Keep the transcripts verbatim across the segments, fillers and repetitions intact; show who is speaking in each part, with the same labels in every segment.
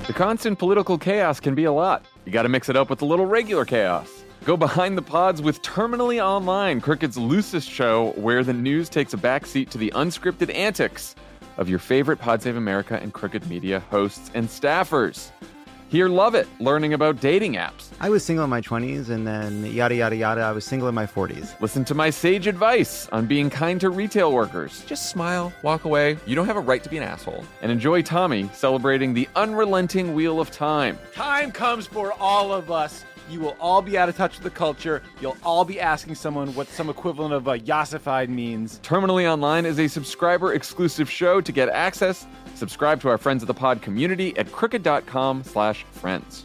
Speaker 1: The constant political chaos can be a lot. You gotta mix it up with a little regular chaos. Go behind the pods with Terminally Online, Crooked's loosest show where the news takes a backseat to the unscripted antics of your favorite Pod Save America and Crooked Media hosts and staffers. Here, love it, learning about dating apps.
Speaker 2: I was single in my twenties, and then yada, yada, yada, I was single in my forties.
Speaker 1: Listen to my sage advice on being kind to retail workers.
Speaker 3: Just smile, walk away. You don't have a right to be an asshole.
Speaker 1: And enjoy Tommy celebrating the unrelenting wheel of time.
Speaker 4: Time comes for all of us. You will all be out of touch with the culture. You'll all be asking someone what some equivalent of uh, yassified means.
Speaker 1: Terminally Online is a subscriber-exclusive show. To get access, subscribe to our Friends of the Pod community at crooked.com slash friends.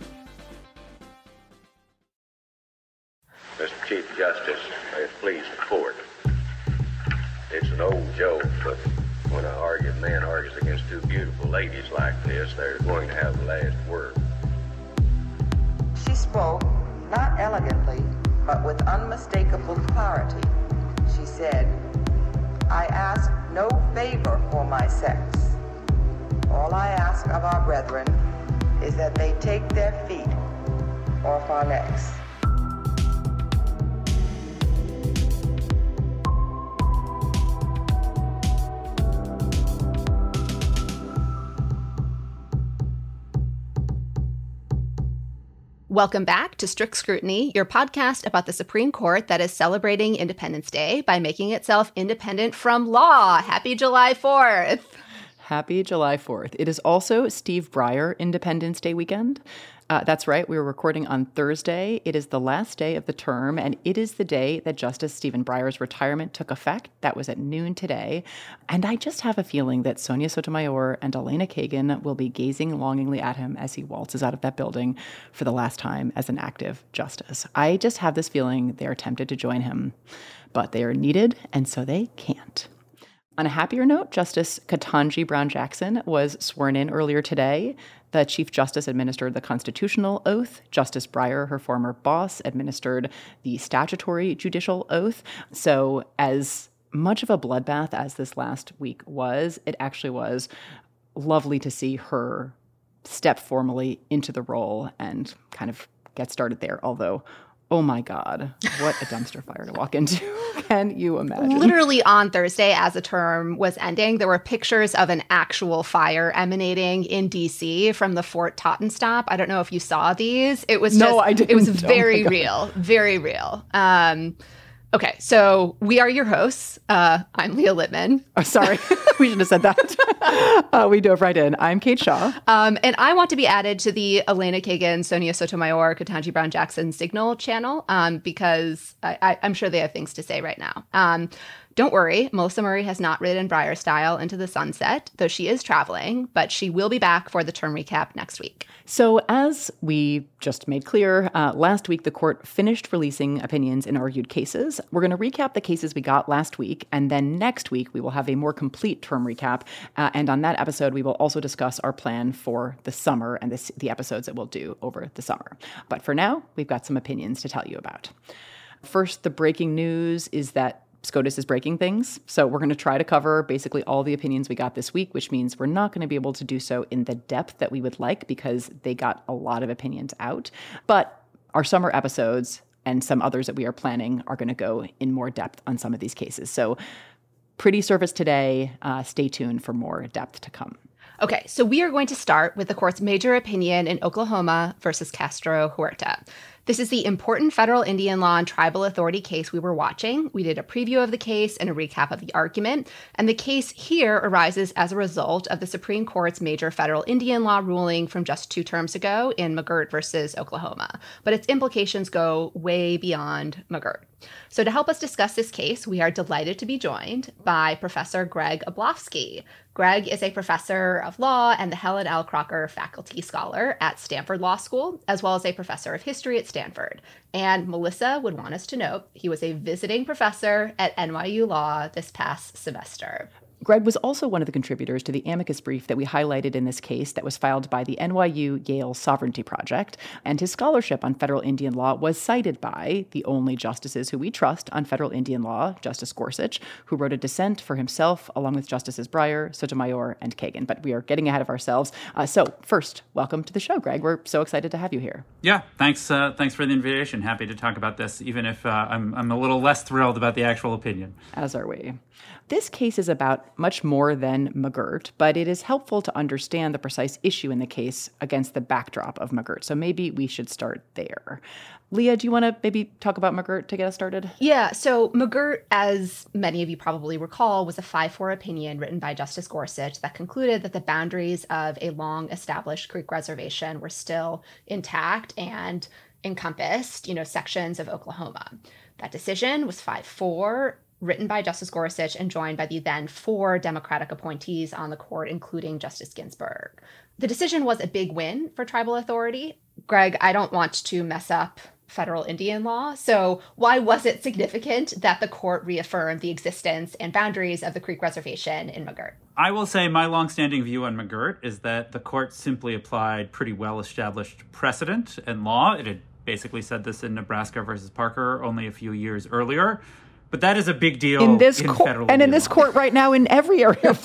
Speaker 5: Mister Chief Justice, may it please the court. It's an old joke, but when an argued man argues against two beautiful ladies like this, they're going to have the last word.
Speaker 6: She spoke, not elegantly, but with unmistakable clarity. She said, I ask no favor for my sex. All I ask of our brethren is that they take their feet off our necks.
Speaker 7: Welcome back to Strict Scrutiny, your podcast about the Supreme Court that is celebrating Independence Day by making itself independent from law. Happy July fourth.
Speaker 8: Happy July fourth. It is also Steve Breyer Independence Day weekend. Uh, that's right. We were recording on Thursday. It is the last day of the term, and it is the day that Justice Stephen Breyer's retirement took effect. That was at noon today. And I just have a feeling that Sonia Sotomayor and Elena Kagan will be gazing longingly at him as he waltzes out of that building for the last time as an active justice. I just have this feeling they are tempted to join him, but they are needed, and so they can't. On a happier note, Justice Ketanji Brown Jackson was sworn in earlier today. The Chief Justice administered the constitutional oath. Justice Breyer, her former boss, administered the statutory judicial oath. So as much of a bloodbath as this last week was, it actually was lovely to see her step formally into the role and kind of get started there, although oh my God, what a dumpster fire to walk into. Can you imagine?
Speaker 7: Literally on Thursday, as the term was ending, there were pictures of an actual fire emanating in D C from the Fort Totten stop. I don't know if you saw these. It was just,
Speaker 8: no, I didn't.
Speaker 7: It was
Speaker 8: Oh
Speaker 7: very real, very real. Um, okay, so we are your hosts. Uh, I'm Leah Littman.
Speaker 8: Oh, sorry, we should have said that. uh, we dove right in. I'm Kate Shaw.
Speaker 7: Um, and I want to be added to the Elena Kagan, Sonia Sotomayor, Ketanji Brown Jackson Signal channel um, because I, I, I'm sure they have things to say right now. Um, Don't worry, Melissa Murray has not ridden Breyer style into the sunset, though she is traveling, but she will be back for the term recap next week.
Speaker 8: So as we just made clear, uh, last week the court finished releasing opinions in argued cases. We're going to recap the cases we got last week, and then next week we will have a more complete term recap. Uh, and on that episode, we will also discuss our plan for the summer and the, the episodes that we'll do over the summer. But for now, we've got some opinions to tell you about. First, the breaking news is that SCOTUS is breaking things. So we're going to try to cover basically all the opinions we got this week, which means we're not going to be able to do so in the depth that we would like because they got a lot of opinions out. But our summer episodes and some others that we are planning are going to go in more depth on some of these cases. So pretty surface today. Uh, stay tuned for more depth to come.
Speaker 7: Okay, so we are going to start with the court's major opinion in Oklahoma versus Castro Huerta. This is the important federal Indian law and tribal authority case we were watching. We did a preview of the case and a recap of the argument. And the case here arises as a result of the Supreme Court's major federal Indian law ruling from just two terms ago in McGirt versus Oklahoma. But its implications go way beyond McGirt. So to help us discuss this case, we are delighted to be joined by Professor Greg Oblofsky. Greg is a professor of law and the Helen L. Crocker Faculty Scholar at Stanford Law School, as well as a professor of history at Stanford. And Melissa would want us to note he was a visiting professor at N Y U Law this past semester.
Speaker 8: Greg was also one of the contributors to the amicus brief that we highlighted in this case that was filed by the N Y U-Yale Sovereignty Project, and his scholarship on federal Indian law was cited by the only justices who we trust on federal Indian law, Justice Gorsuch, who wrote a dissent for himself along with Justices Breyer, Sotomayor, and Kagan. But we are getting ahead of ourselves. Uh, so first, welcome to the show, Greg. We're so excited to have you here.
Speaker 9: Yeah, thanks uh, Thanks for the invitation. Happy to talk about this, even if uh, I'm, I'm a little less thrilled about the actual opinion.
Speaker 8: As are we. This case is about much more than McGirt, but it is helpful to understand the precise issue in the case against the backdrop of McGirt. So maybe we should start there. Leah, do you want to maybe talk about McGirt to get us started?
Speaker 7: Yeah, so McGirt, as many of you probably recall, was a five four opinion written by Justice Gorsuch that concluded that the boundaries of a long-established Creek reservation were still intact and encompassed, you know, sections of Oklahoma. That decision was five four, written by Justice Gorsuch and joined by the then four Democratic appointees on the court, including Justice Ginsburg. The decision was a big win for tribal authority. Greg, I don't want to mess up federal Indian law, so why was it significant that the court reaffirmed the existence and boundaries of the Creek Reservation in McGirt?
Speaker 9: I will say my longstanding view on McGirt is that the court simply applied pretty well-established precedent and law. It had basically said this in Nebraska versus Parker only a few years earlier. But that is a big deal
Speaker 8: in this
Speaker 9: in
Speaker 8: court,
Speaker 9: federal
Speaker 8: and in
Speaker 9: law.
Speaker 8: this court right now in every area of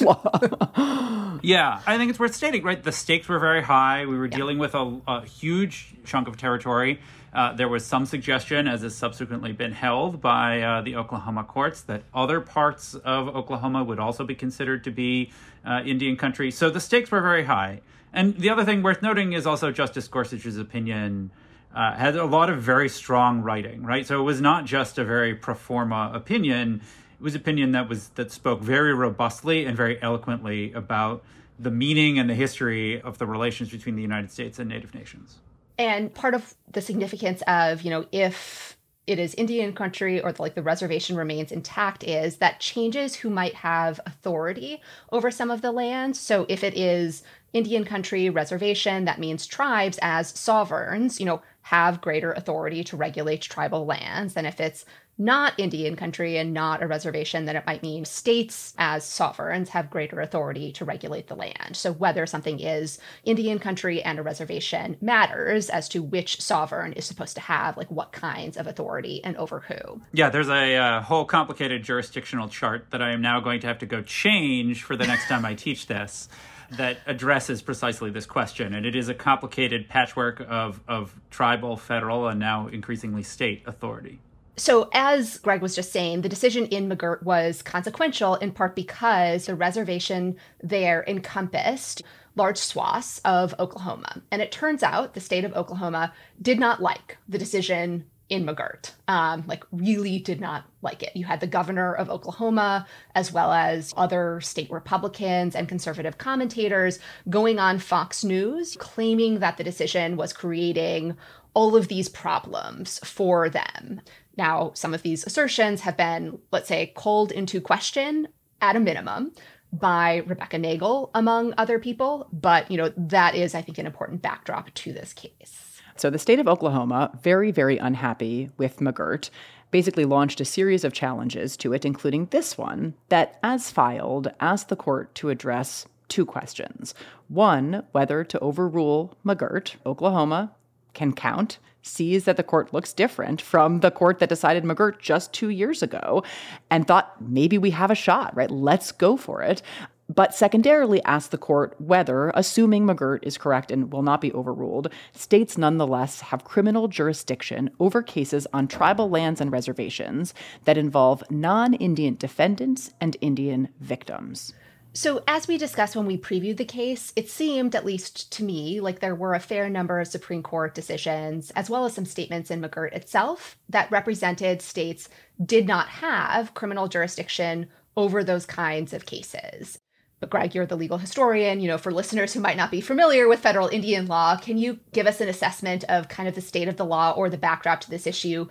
Speaker 8: law.
Speaker 9: Yeah, I think it's worth stating, right? The stakes were very high. We were
Speaker 7: yeah.
Speaker 9: dealing with a, a huge chunk of territory. Uh, there was some suggestion, as has subsequently been held by uh, the Oklahoma courts, that other parts of Oklahoma would also be considered to be uh, Indian country. So the stakes were very high. And the other thing worth noting is also Justice Gorsuch's opinion Uh, had a lot of very strong writing, right? So it was not just a very pro forma opinion. It was opinion that was that spoke very robustly and very eloquently about the meaning and the history of the relations between the United States and Native nations.
Speaker 7: And part of the significance of, you know, if it is Indian country or the, like the reservation remains intact is that changes who might have authority over some of the land. So if it is Indian country reservation, that means tribes as sovereigns, you know, have greater authority to regulate tribal lands than if it's not Indian country and not a reservation, then it might mean states as sovereigns have greater authority to regulate the land. So whether something is Indian country and a reservation matters as to which sovereign is supposed to have like what kinds of authority and over who.
Speaker 9: Yeah, there's a uh, whole complicated jurisdictional chart that I am now going to have to go change for the next time I teach this, that addresses precisely this question. And it is a complicated patchwork of, of tribal, federal, and now increasingly state authority.
Speaker 7: So as Greg was just saying, the decision in McGirt was consequential in part because the reservation there encompassed large swaths of Oklahoma. And it turns out the state of Oklahoma did not like the decision in McGirt, um, like really did not like it. You had the governor of Oklahoma, as well as other state Republicans and conservative commentators going on Fox News, claiming that the decision was creating all of these problems for them. Now, some of these assertions have been, let's say, called into question at a minimum by Rebecca Nagel, among other people. But, you know, that is, I think, an important backdrop to this case.
Speaker 8: So the state of Oklahoma, very, very unhappy with McGirt, basically launched a series of challenges to it, including this one, that, as filed, asked the court to address two questions. One, whether to overrule McGirt, Oklahoma can count, sees that the court looks different from the court that decided McGirt just two years ago, and thought maybe we have a shot, right? Let's go for it. But secondarily asked the court whether, assuming McGirt is correct and will not be overruled, states nonetheless have criminal jurisdiction over cases on tribal lands and reservations that involve non-Indian defendants and Indian victims.
Speaker 7: So as we discussed when we previewed the case, it seemed, at least to me, like there were a fair number of Supreme Court decisions, as well as some statements in McGirt itself, that represented states did not have criminal jurisdiction over those kinds of cases. But Greg, you're the legal historian. You know, for listeners who might not be familiar with federal Indian law, can you give us an assessment of kind of the state of the law or the backdrop to this issue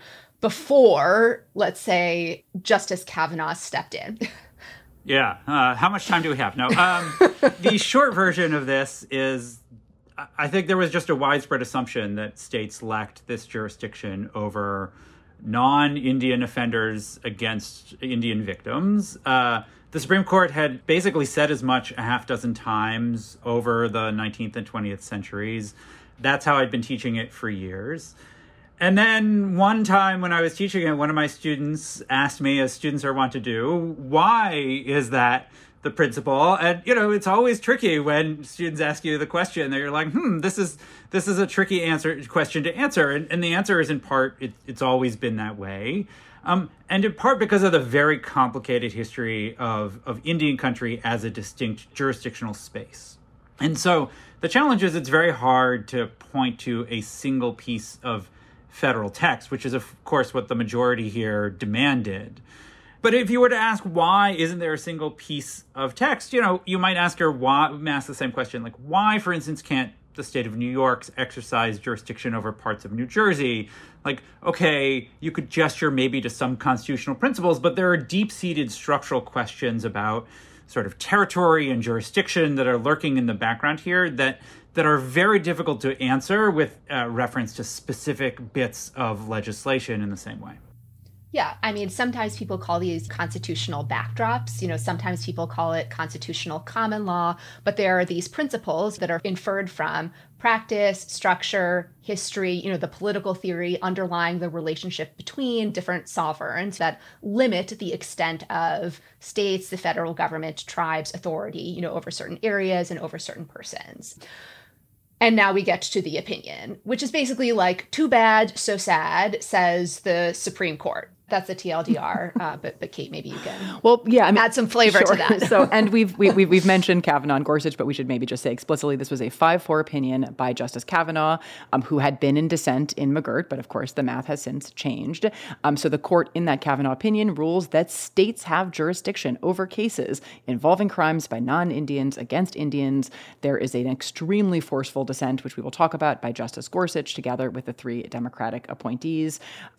Speaker 7: before, let's say, Justice Kavanaugh stepped in?
Speaker 9: Yeah. Uh, how much time do we have? No. Um, the short version of this is, I think there was just a widespread assumption that states lacked this jurisdiction over non-Indian offenders against Indian victims. Uh, the Supreme Court had basically said as much a half dozen times over the nineteenth and twentieth centuries. That's how I'd been teaching it for years. And then one time when I was teaching it, one of my students asked me, as students are wont to do, why is that the principle? And, you know, it's always tricky when students ask you the question that you're like, hmm, this is this is a tricky answer question to answer. And, and the answer is in part, it, it's always been that way. Um, and in part because of the very complicated history of, of Indian country as a distinct jurisdictional space. And so the challenge is it's very hard to point to a single piece of federal text, which is, of course, what the majority here demanded. But if you were to ask why isn't there a single piece of text, you know, you might ask her why, ask the same question, like why, for instance, can't the state of New York exercise jurisdiction over parts of New Jersey? Like, okay, you could gesture maybe to some constitutional principles, but there are deep-seated structural questions about sort of territory and jurisdiction that are lurking in the background here that that are very difficult to answer with uh, reference to specific bits of legislation in the same way.
Speaker 7: Yeah, I mean, sometimes people call these constitutional backdrops. You know, sometimes people call it constitutional common law, but there are these principles that are inferred from practice, structure, history, you know, the political theory underlying the relationship between different sovereigns that limit the extent of states, the federal government, tribes' authority, you know, over certain areas and over certain persons. And now we get to the opinion, which is basically like, too bad, so sad, says the Supreme Court. That's the T L D R, uh, but but Kate, maybe you can
Speaker 8: well, yeah, I mean,
Speaker 7: add some flavor
Speaker 8: sure.
Speaker 7: to that.
Speaker 8: so, and we've we, we've we've mentioned Kavanaugh and Gorsuch, but we should maybe just say explicitly this was a five four opinion by Justice Kavanaugh, um, who had been in dissent in McGirt, but of course the math has since changed. Um, so the court in that Kavanaugh opinion rules that states have jurisdiction over cases involving crimes by non-Indians against Indians. There is an extremely forceful dissent, which we will talk about, by Justice Gorsuch, together with the three Democratic appointees.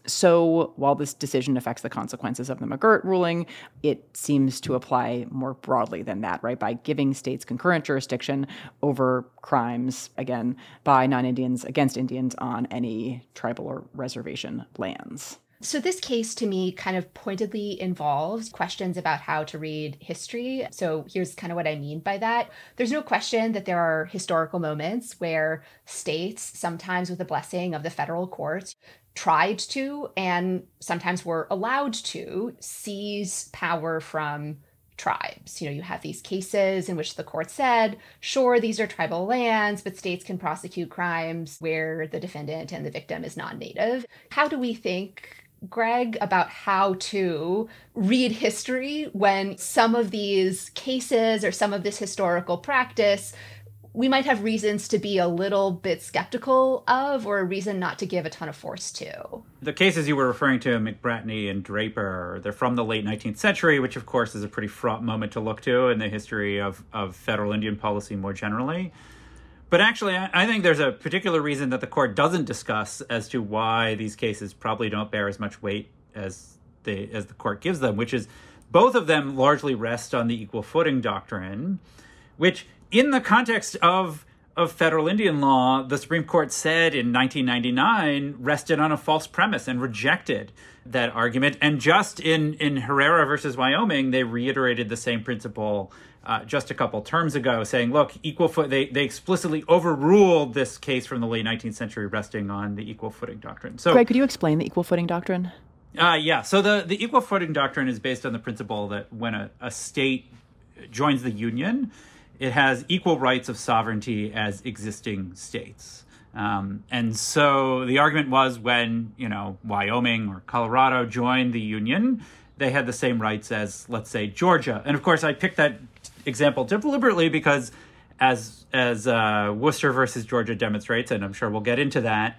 Speaker 8: So while this decision affects the consequences of the McGirt ruling, it seems to apply more broadly than that, right? By giving states concurrent jurisdiction over crimes, again, by non-Indians against Indians on any tribal or reservation lands.
Speaker 7: So this case, to me, kind of pointedly involves questions about how to read history. So here's kind of what I mean by that. There's no question that there are historical moments where states, sometimes with the blessing of the federal courts, tried to, and sometimes were allowed to, seize power from tribes. You know, you have these cases in which the court said, sure, these are tribal lands, but states can prosecute crimes where the defendant and the victim is non-native. How do we think, Greg, about how to read history when some of these cases or some of this historical practice we might have reasons to be a little bit skeptical of, or a reason not to give a ton of force to?
Speaker 9: The cases you were referring to, McBratney and Draper, they're from the late nineteenth century, which of course is a pretty fraught moment to look to in the history of, of federal Indian policy more generally. But actually, I, I think there's a particular reason that the court doesn't discuss as to why these cases probably don't bear as much weight as they, as the court gives them, which is both of them largely rest on the equal footing doctrine, which in the context of, of federal Indian law, the Supreme Court said in nineteen ninety-nine rested on a false premise and rejected that argument. And just in, in Herrera versus Wyoming, they reiterated the same principle uh, just a couple terms ago, saying, look, equal foot, they, they explicitly overruled this case from the late nineteenth century resting on the equal footing doctrine. So,
Speaker 8: Greg, could you explain the equal footing doctrine?
Speaker 9: Uh, yeah, so the, the equal footing doctrine is based on the principle that when a, a state joins the union, it has equal rights of sovereignty as existing states. Um, and so the argument was when, you know, Wyoming or Colorado joined the union, they had the same rights as, let's say, Georgia. And of course, I picked that example deliberately because as, as uh, Worcester versus Georgia demonstrates, and I'm sure we'll get into that,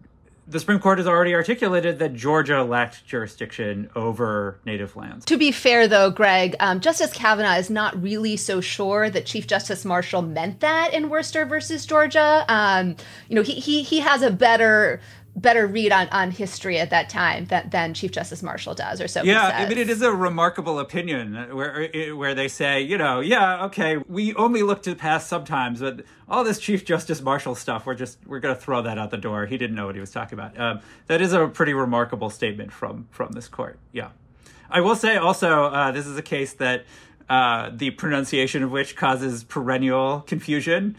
Speaker 9: the Supreme Court has already articulated that Georgia lacked jurisdiction over native lands.
Speaker 7: To be fair, though, Greg, um, Justice Kavanaugh is not really so sure that Chief Justice Marshall meant that in Worcester versus Georgia. Um, you know, he he he has a better better read on, on history at that time than, than Chief Justice Marshall does, or so he
Speaker 9: Yeah,
Speaker 7: says.
Speaker 9: I mean, it is a remarkable opinion where where they say, you know, yeah, okay, we only look to the past sometimes, but all this Chief Justice Marshall stuff, we're just we're going to throw that out the door. He didn't know what he was talking about. Um, that is a pretty remarkable statement from from this court. Yeah, I will say also, uh, this is a case that uh, the pronunciation of which causes perennial confusion.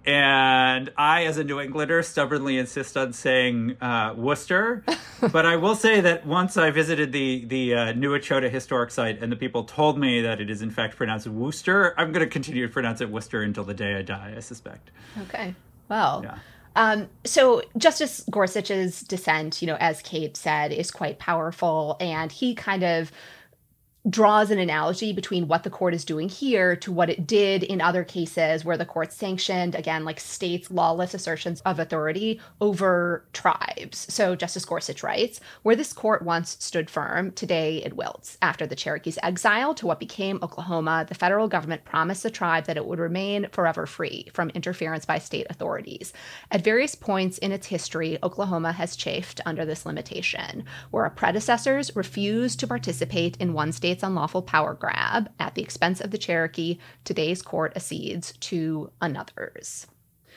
Speaker 9: And I, as a New Englander, stubbornly insist on saying uh, Worcester. But I will say that once I visited the the uh, New Echota Historic Site and the people told me that it is in fact pronounced Worcester, I'm going to continue to pronounce it Worcester until the day I die, I suspect.
Speaker 7: Okay. Well,
Speaker 9: yeah.
Speaker 7: Um, so Justice Gorsuch's dissent, you know, as Kate said, is quite powerful. And he kind of draws an analogy between what the court is doing here to what it did in other cases where the court sanctioned, again, like states' lawless assertions of authority over tribes. So Justice Gorsuch writes, where this court once stood firm, today it wilts. After the Cherokees' exile to what became Oklahoma, the federal government promised the tribe that it would remain forever free from interference by state authorities. At various points in its history, Oklahoma has chafed under this limitation, where our predecessors refused to participate in one state's unlawful power grab at the expense of the Cherokee. Today's court accedes to another's.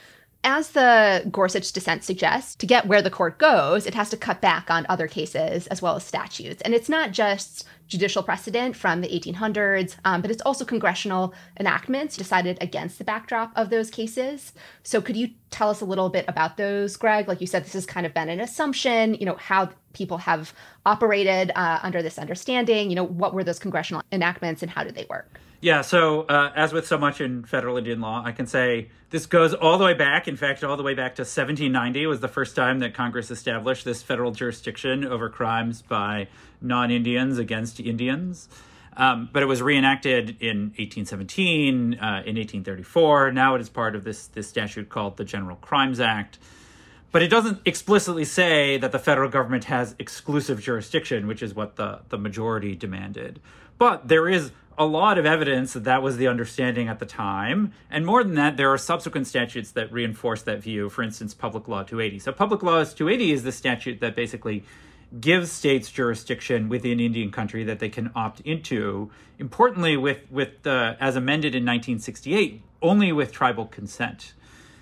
Speaker 7: As the Gorsuch dissent suggests, to get where the court goes, it has to cut back on other cases as well as statutes. And it's not just judicial precedent from the eighteen hundreds, um, but it's also congressional enactments decided against the backdrop of those cases. So could you tell us a little bit about those, Greg? Like you said, this has kind of been an assumption, you know, how people have operated uh, under this understanding. You know, what were those congressional enactments and how did they work?
Speaker 9: Yeah, so uh, as with so much in federal Indian law, I can say this goes all the way back. In fact, all the way back to seventeen ninety was the first time that Congress established this federal jurisdiction over crimes by non-Indians against Indians. Um, but it was reenacted in eighteen seventeen, uh, in eighteen thirty-four. Now it is part of this, this statute called the General Crimes Act. But it doesn't explicitly say that the federal government has exclusive jurisdiction, which is what the, the majority demanded. But there is a lot of evidence that that was the understanding at the time. And more than that, there are subsequent statutes that reinforce that view. For instance, Public Law two eighty. So Public Law two eighty is the statute that basically gives states jurisdiction within Indian country that they can opt into. Importantly, with, with uh, as amended in nineteen sixty-eight, only with tribal consent.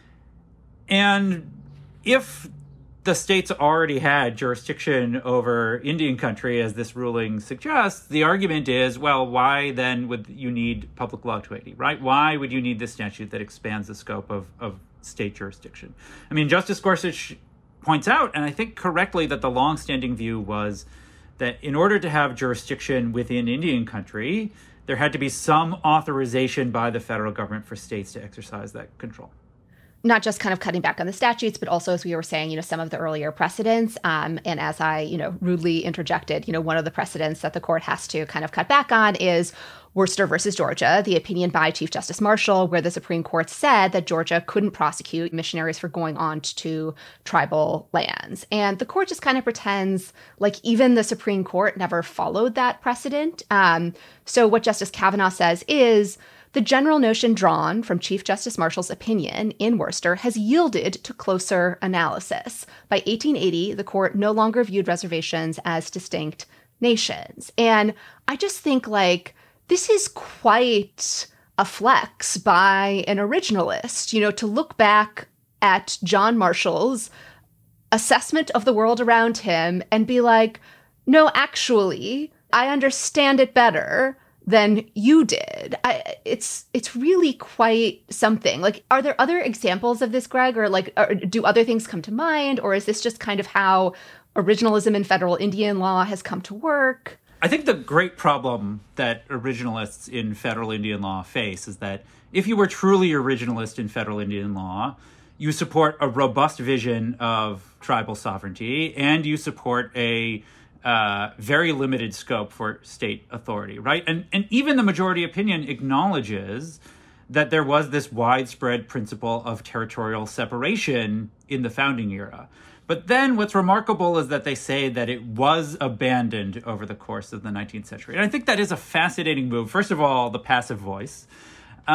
Speaker 9: And if the states already had jurisdiction over Indian country, as this ruling suggests, the argument is, well, why then would you need Public Law two eighty, right? Why would you need this statute that expands the scope of, of state jurisdiction? I mean, Justice Gorsuch points out, and I think correctly, that the longstanding view was that in order to have jurisdiction within Indian country, there had to be some authorization by the federal government for states to exercise that control.
Speaker 7: Not just kind of cutting back on the statutes, but also, as we were saying, you know, some of the earlier precedents. Um, and as I, you know, rudely interjected, you know, one of the precedents that the court has to kind of cut back on is Worcester versus Georgia, the opinion by Chief Justice Marshall, where the Supreme Court said that Georgia couldn't prosecute missionaries for going on to tribal lands. And the court just kind of pretends like even the Supreme Court never followed that precedent. Um, so what Justice Kavanaugh says is, the general notion drawn from Chief Justice Marshall's opinion in Worcester has yielded to closer analysis. By eighteen eighty, the court no longer viewed reservations as distinct nations. And I just think, like, this is quite a flex by an originalist, you know, to look back at John Marshall's assessment of the world around him and be like, no, actually, I understand it better than you did. I, it's it's really quite something. Like, are there other examples of this, Greg? Or like, or do other things come to mind? Or is this just kind of how originalism in federal Indian law has come to work?
Speaker 9: I think the great problem that originalists in federal Indian law face is that if you were truly originalist in federal Indian law, you support a robust vision of tribal sovereignty and you support a Uh, very limited scope for state authority, right? And and even the majority opinion acknowledges that there was this widespread principle of territorial separation in the founding era. But then what's remarkable is that they say that it was abandoned over the course of the nineteenth century. And I think that is a fascinating move. First of all, the passive voice. Um,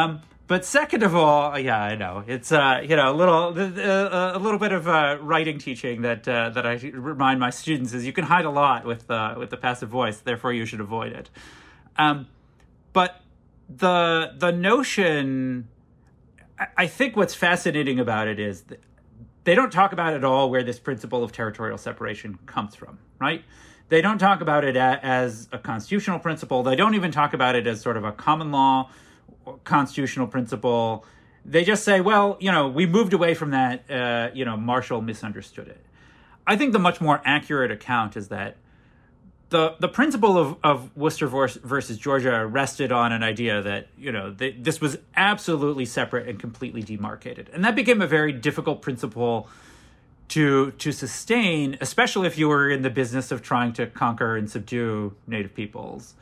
Speaker 9: But second of all, yeah, I know it's uh, you know a little uh, a little bit of uh, writing teaching that uh, that I remind my students is you can hide a lot with uh, with the passive voice, therefore you should avoid it. Um, but the the notion, I think, what's fascinating about it is that they don't talk about at all where this principle of territorial separation comes from, right? They don't talk about it a, as a constitutional principle. They don't even talk about it as sort of a common law constitutional principle. They just say, well, you know, we moved away from that, uh, you know, Marshall misunderstood it. I think the much more accurate account is that the the principle of, of Worcester versus Georgia rested on an idea that, you know, they, this was absolutely separate and completely demarcated. And that became a very difficult principle to to sustain, especially if you were in the business of trying to conquer and subdue Native peoples.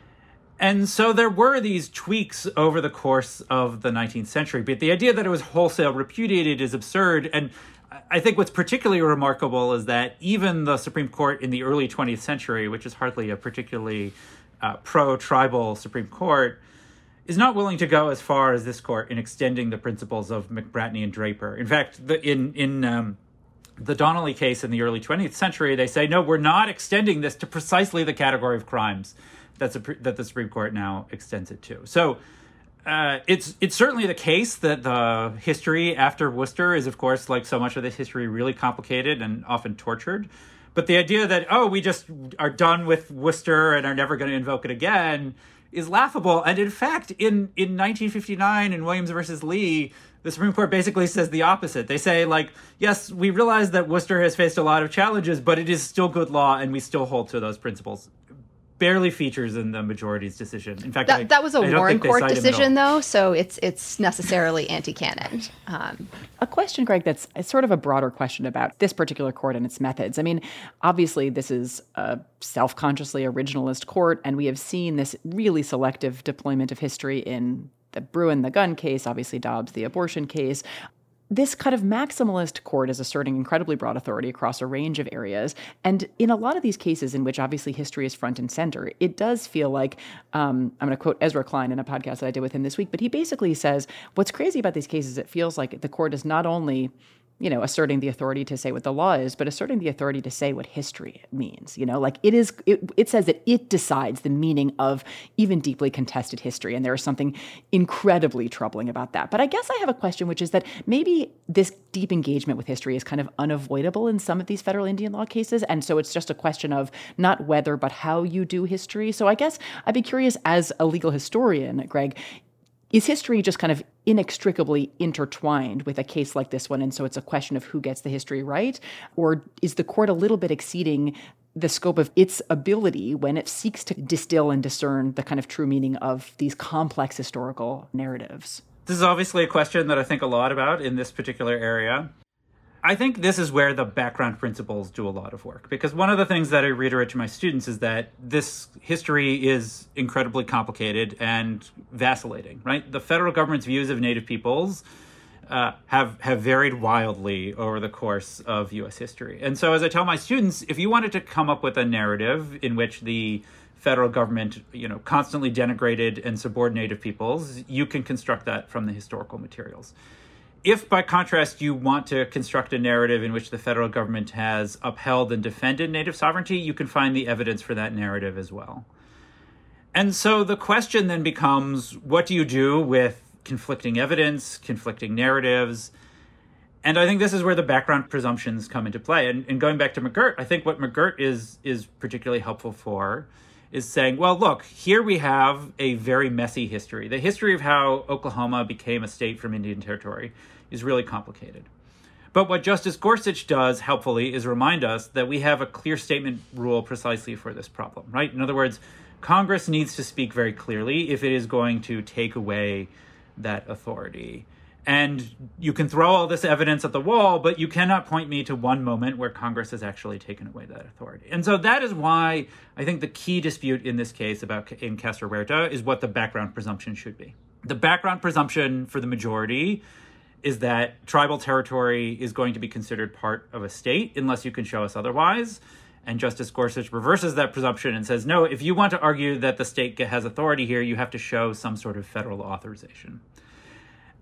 Speaker 9: And so there were these tweaks over the course of the nineteenth century, but the idea that it was wholesale repudiated is absurd. And I think what's particularly remarkable is that even the Supreme Court in the early twentieth century, which is hardly a particularly uh, pro-tribal Supreme Court, is not willing to go as far as this court in extending the principles of McBratney and Draper. In fact, the, in in um, the Donnelly case in the early twentieth century, they say, no, we're not extending this to precisely the category of crimes that's a, that the Supreme Court now extends it to. So uh, it's it's certainly the case that the history after Worcester is, of course, like so much of this history, really complicated and often tortured. But the idea that, oh, we just are done with Worcester and are never going to invoke it again is laughable. And in fact, in, in nineteen fifty-nine in Williams versus Lee, the Supreme Court basically says the opposite. They say, like, yes, we realize that Worcester has faced a lot of challenges, but it is still good law and we still hold to those principles. Barely features in the majority's decision. In fact,
Speaker 7: that,
Speaker 9: I,
Speaker 7: that was a
Speaker 9: I
Speaker 7: Warren Court decision, though, so it's it's necessarily anti-canon. Um,
Speaker 8: a question, Greg, that's sort of a broader question about this particular court and its methods. I mean, obviously, this is a self-consciously originalist court, and we have seen this really selective deployment of history in the Bruen the gun case, obviously Dobbs the abortion case. This kind of maximalist court is asserting incredibly broad authority across a range of areas. And in a lot of these cases in which obviously history is front and center, it does feel like, um, I'm going to quote Ezra Klein in a podcast that I did with him this week, but he basically says, what's crazy about these cases, it feels like the court is not only, you know, asserting the authority to say what the law is, but asserting the authority to say what history means. You know, like it is, it, it says that it decides the meaning of even deeply contested history. And there is something incredibly troubling about that. But I guess I have a question, which is that maybe this deep engagement with history is kind of unavoidable in some of these federal Indian law cases. And so it's just a question of not whether, but how you do history. So I guess I'd be curious, as a legal historian, Greg, is history just kind of inextricably intertwined with a case like this one, and so it's a question of who gets the history right? Or is the court a little bit exceeding the scope of its ability when it seeks to distill and discern the kind of true meaning of these complex historical narratives?
Speaker 9: This is obviously a question that I think a lot about in this particular area. I think this is where the background principles do a lot of work, because one of the things that I reiterate to my students is that this history is incredibly complicated and vacillating, right? The federal government's views of Native peoples uh, have, have varied wildly over the course of U S history. And so as I tell my students, if you wanted to come up with a narrative in which the federal government, you know, constantly denigrated and subordinated peoples, you can construct that from the historical materials. If, by contrast, you want to construct a narrative in which the federal government has upheld and defended Native sovereignty, you can find the evidence for that narrative as well. And so the question then becomes, what do you do with conflicting evidence, conflicting narratives? And I think this is where the background presumptions come into play. And, and going back to McGirt, I think what McGirt is, is particularly helpful for is saying, well, look, here we have a very messy history. The history of how Oklahoma became a state from Indian Territory is really complicated. But what Justice Gorsuch does helpfully is remind us that we have a clear statement rule precisely for this problem, right? In other words, Congress needs to speak very clearly if it is going to take away that authority. And you can throw all this evidence at the wall, but you cannot point me to one moment where Congress has actually taken away that authority. And so that is why I think the key dispute in this case about in Castro Huerta is what the background presumption should be. The background presumption for the majority is that tribal territory is going to be considered part of a state unless you can show us otherwise. And Justice Gorsuch reverses that presumption and says, no, if you want to argue that the state has authority here, you have to show some sort of federal authorization.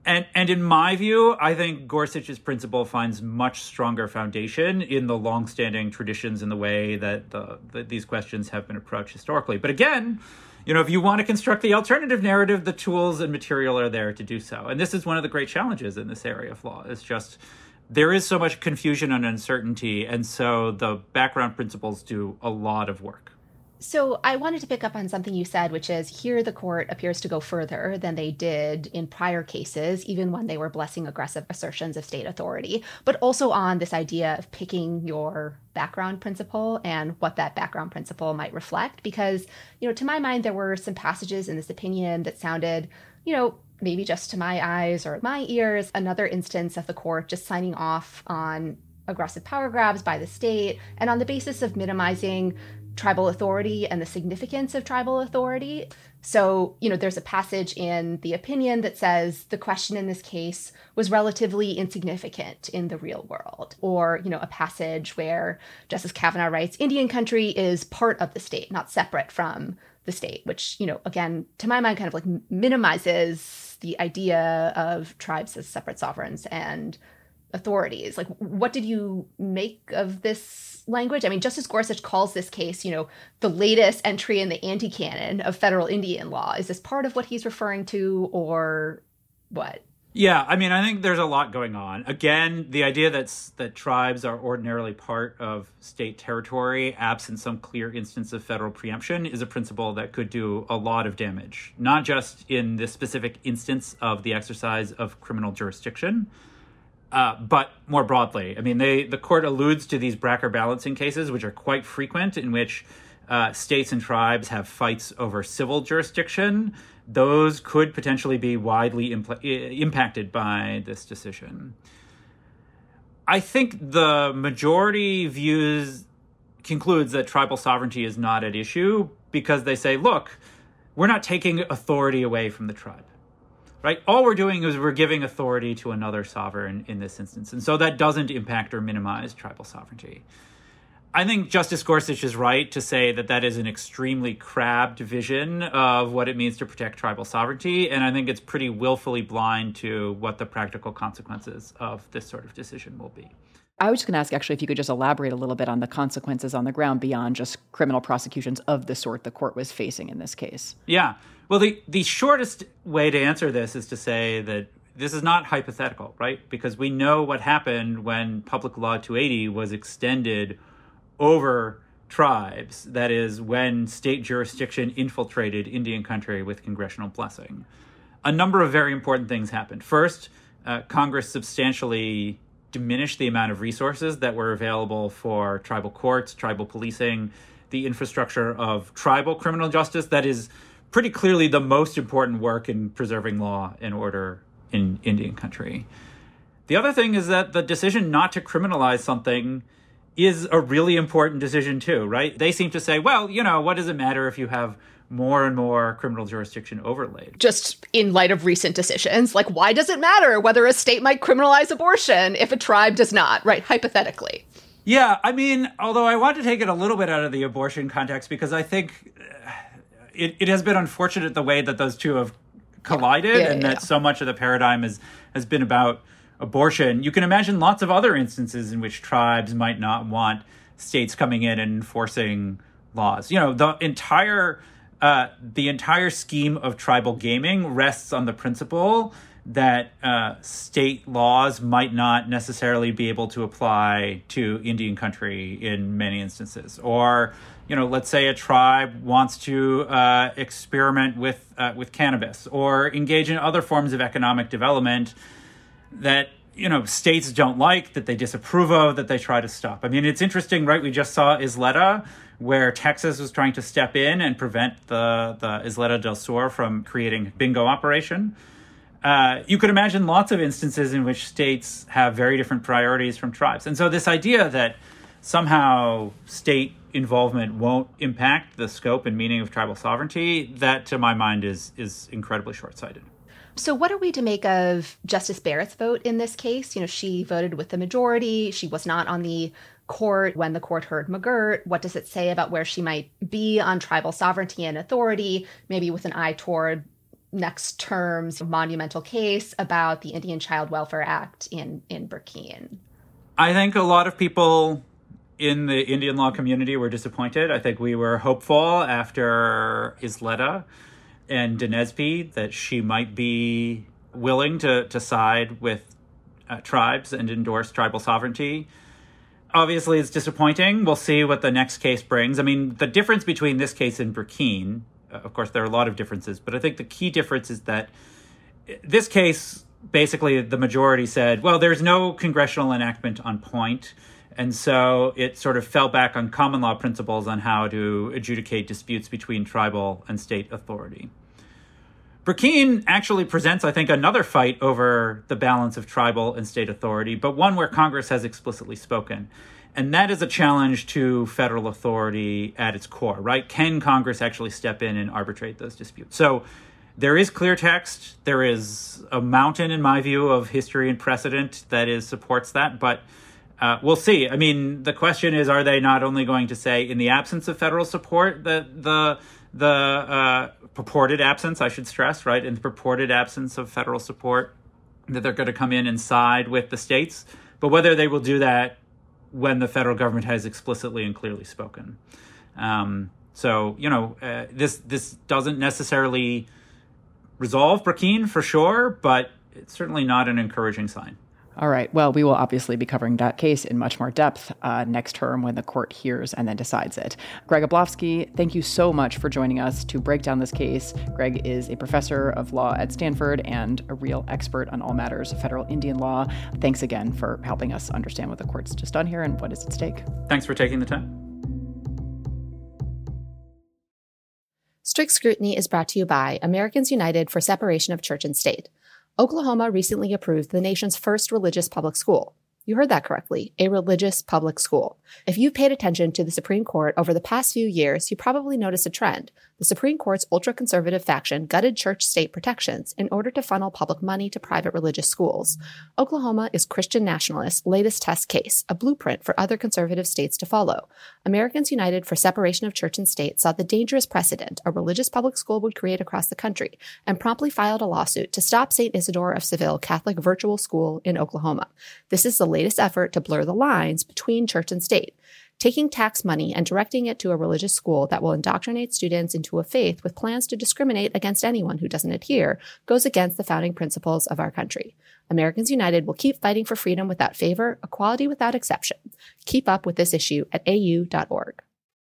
Speaker 9: And and in my view, I think Gorsuch's principle finds much stronger foundation in the longstanding traditions in the way that the, the, these questions have been approached historically. But again, you know, if you want to construct the alternative narrative, the tools and material are there to do so. And this is one of the great challenges in this area of law. It's just there is so much confusion and uncertainty, and so the background principles do a lot of work.
Speaker 7: So I wanted to pick up on something you said, which is here the court appears to go further than they did in prior cases, even when they were blessing aggressive assertions of state authority, but also on this idea of picking your background principle and what that background principle might reflect. Because, you know, to my mind, there were some passages in this opinion that sounded, you know, maybe just to my eyes or my ears, another instance of the court just signing off on aggressive power grabs by the state and on the basis of minimizing tribal authority and the significance of tribal authority. So, you know, there's a passage in the opinion that says the question in this case was relatively insignificant in the real world. Or, you know, a passage where Justice Kavanaugh writes, Indian country is part of the state, not separate from the state, which, you know, again, to my mind, kind of like minimizes the idea of tribes as separate sovereigns and authorities. Like, what did you make of this language? I mean, Justice Gorsuch calls this case, you know, the latest entry in the anti-canon of federal Indian law. Is this part of what he's referring to, or what?
Speaker 9: Yeah, I mean, I think there's a lot going on. Again, the idea that's, that tribes are ordinarily part of state territory, absent some clear instance of federal preemption, is a principle that could do a lot of damage, not just in this specific instance of the exercise of criminal jurisdiction, Uh, but more broadly. I mean, they, the court alludes to these Bracker balancing cases, which are quite frequent, in which uh, states and tribes have fights over civil jurisdiction. Those could potentially be widely impl- impacted by this decision. I think the majority views concludes that tribal sovereignty is not at issue because they say, look, we're not taking authority away from the tribe. Right? All we're doing is we're giving authority to another sovereign in this instance. And so that doesn't impact or minimize tribal sovereignty. I think Justice Gorsuch is right to say that that is an extremely crabbed vision of what it means to protect tribal sovereignty. And I think it's pretty willfully blind to what the practical consequences of this sort of decision will be.
Speaker 8: I was just going to ask, actually, if you could just elaborate a little bit on the consequences on the ground beyond just criminal prosecutions of the sort the court was facing in this case.
Speaker 9: Yeah. Well, the, the shortest way to answer this is to say that this is not hypothetical, right? Because we know what happened when Public Law two eighty was extended over tribes. That is, when state jurisdiction infiltrated Indian country with congressional blessing. A number of very important things happened. First, uh, Congress substantially diminished the amount of resources that were available for tribal courts, tribal policing, the infrastructure of tribal criminal justice. That is pretty clearly the most important work in preserving law and order in Indian country. The other thing is that the decision not to criminalize something is a really important decision too, right? They seem to say, well, you know, what does it matter if you have more and more criminal jurisdiction overlaid?
Speaker 7: Just in light of recent decisions, like, why does it matter whether a state might criminalize abortion if a tribe does not, right? Hypothetically.
Speaker 9: Yeah, I mean, although I want to take it a little bit out of the abortion context, because I think it, it has been unfortunate the way that those two have collided, yeah, and yeah, that yeah. so much of the paradigm is, has been about abortion. You can imagine lots of other instances in which tribes might not want states coming in and enforcing laws. You know, the entire uh, the entire scheme of tribal gaming rests on the principle that uh, state laws might not necessarily be able to apply to Indian country in many instances. Or, you know, let's say a tribe wants to uh, experiment with uh, with cannabis or engage in other forms of economic development that, you know, states don't like, that they disapprove of, that they try to stop. I mean, it's interesting, right? We just saw Isleta, where Texas was trying to step in and prevent the, the Isleta del Sur from creating bingo operation. Uh, you could imagine lots of instances in which states have very different priorities from tribes. And so this idea that somehow state involvement won't impact the scope and meaning of tribal sovereignty, that to my mind is is incredibly short-sighted.
Speaker 7: So what are we to make of Justice Barrett's vote in this case? You know, she voted with the majority. She was not on the court when the court heard McGirt. What does it say about where she might be on tribal sovereignty and authority, maybe with an eye toward next term's monumental case about the Indian Child Welfare Act in, in Burkina?
Speaker 9: I think a lot of people in the Indian law community were disappointed. I think we were hopeful after Isleta and Dinezbi that she might be willing to, to side with uh, tribes and endorse tribal sovereignty. Obviously, it's disappointing. We'll see what the next case brings. I mean, the difference between this case and Burkina, uh, of course, there are a lot of differences, but I think the key difference is that this case, basically, the majority said, well, there's no congressional enactment on point. And so it sort of fell back on common law principles on how to adjudicate disputes between tribal and state authority. Burkina actually presents, I think, another fight over the balance of tribal and state authority, but one where Congress has explicitly spoken. And that is a challenge to federal authority at its core, right? Can Congress actually step in and arbitrate those disputes? So there is clear text. There is a mountain, in my view, of history and precedent that is supports that, but Uh, we'll see. I mean, the question is, are they not only going to say, in the absence of federal support, that the the uh, purported absence, I should stress, right, in the purported absence of federal support, that they're going to come in and side with the states, but whether they will do that when the federal government has explicitly and clearly spoken. Um, so, you know, uh, this this doesn't necessarily resolve Burkina for sure, but it's certainly not an encouraging sign.
Speaker 8: All right. Well, we will obviously be covering that case in much more depth uh, next term when the court hears and then decides it. Greg Oblofsky, thank you so much for joining us to break down this case. Greg is a professor of law at Stanford and a real expert on all matters of federal Indian law. Thanks again for helping us understand what the court's just done here and what is at stake.
Speaker 9: Thanks for taking the time.
Speaker 7: Strict Scrutiny is brought to you by Americans United for Separation of Church and State. Oklahoma recently approved the nation's first religious public school. You heard that correctly, a religious public school. If you've paid attention to the Supreme Court over the past few years, you probably noticed a trend. The Supreme Court's ultra-conservative faction gutted church-state protections in order to funnel public money to private religious schools. Oklahoma is Christian nationalists' latest test case, a blueprint for other conservative states to follow. Americans United for Separation of Church and State saw the dangerous precedent a religious public school would create across the country and promptly filed a lawsuit to stop Saint Isidore of Seville Catholic Virtual School in Oklahoma. This is the latest effort to blur the lines between church and state, taking tax money and directing it to a religious school that will indoctrinate students into a faith with plans to discriminate against anyone who doesn't adhere goes against the founding principles of our country. Americans United will keep fighting for freedom without favor, equality without exception. Keep up with this issue at A U dot org.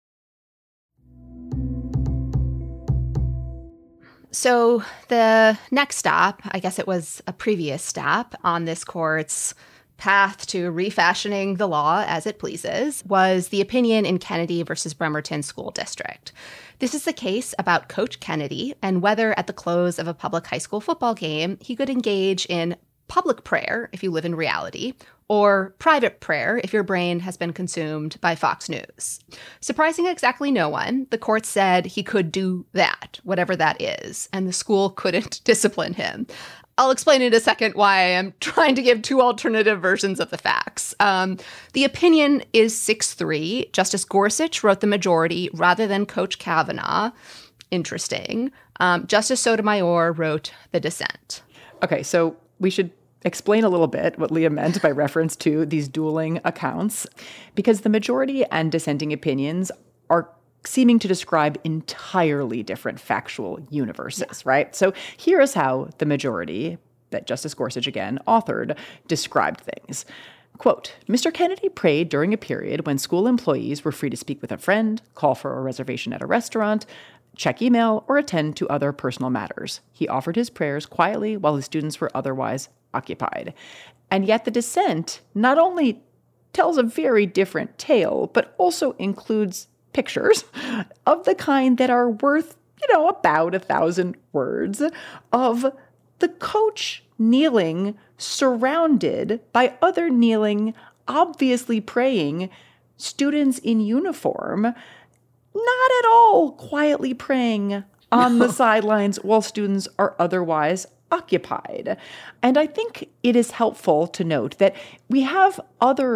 Speaker 7: So the next stop, I guess it was a previous stop on this court's path to refashioning the law as it pleases, was the opinion in Kennedy versus Bremerton School District. This is the case about Coach Kennedy and whether at the close of a public high school football game, he could engage in public prayer if you live in reality, or private prayer if your brain has been consumed by Fox News. Surprising exactly no one, the court said he could do that, whatever that is, and the school couldn't discipline him. I'll explain in a second why I am trying to give two alternative versions of the facts. Um, the opinion is six three. Justice Gorsuch wrote the majority rather than Coach Kavanaugh. Interesting. Um, Justice Sotomayor wrote the dissent.
Speaker 8: Okay, so we should explain a little bit what Leah meant by reference to these dueling accounts, because the majority and dissenting opinions are seeming to describe entirely different factual universes, yeah. right? So here's how the majority, that Justice Gorsuch again authored, described things. Quote, Mister Kennedy prayed during a period when school employees were free to speak with a friend, call for a reservation at a restaurant, check email, or attend to other personal matters. He offered his prayers quietly while his students were otherwise occupied. And yet the dissent not only tells a very different tale, but also includes pictures of the kind that are worth, you know, about a thousand words of the coach kneeling, surrounded by other kneeling, obviously praying students in uniform, not at all quietly praying on no. the sidelines while students are otherwise occupied. And I think it is helpful to note that we have other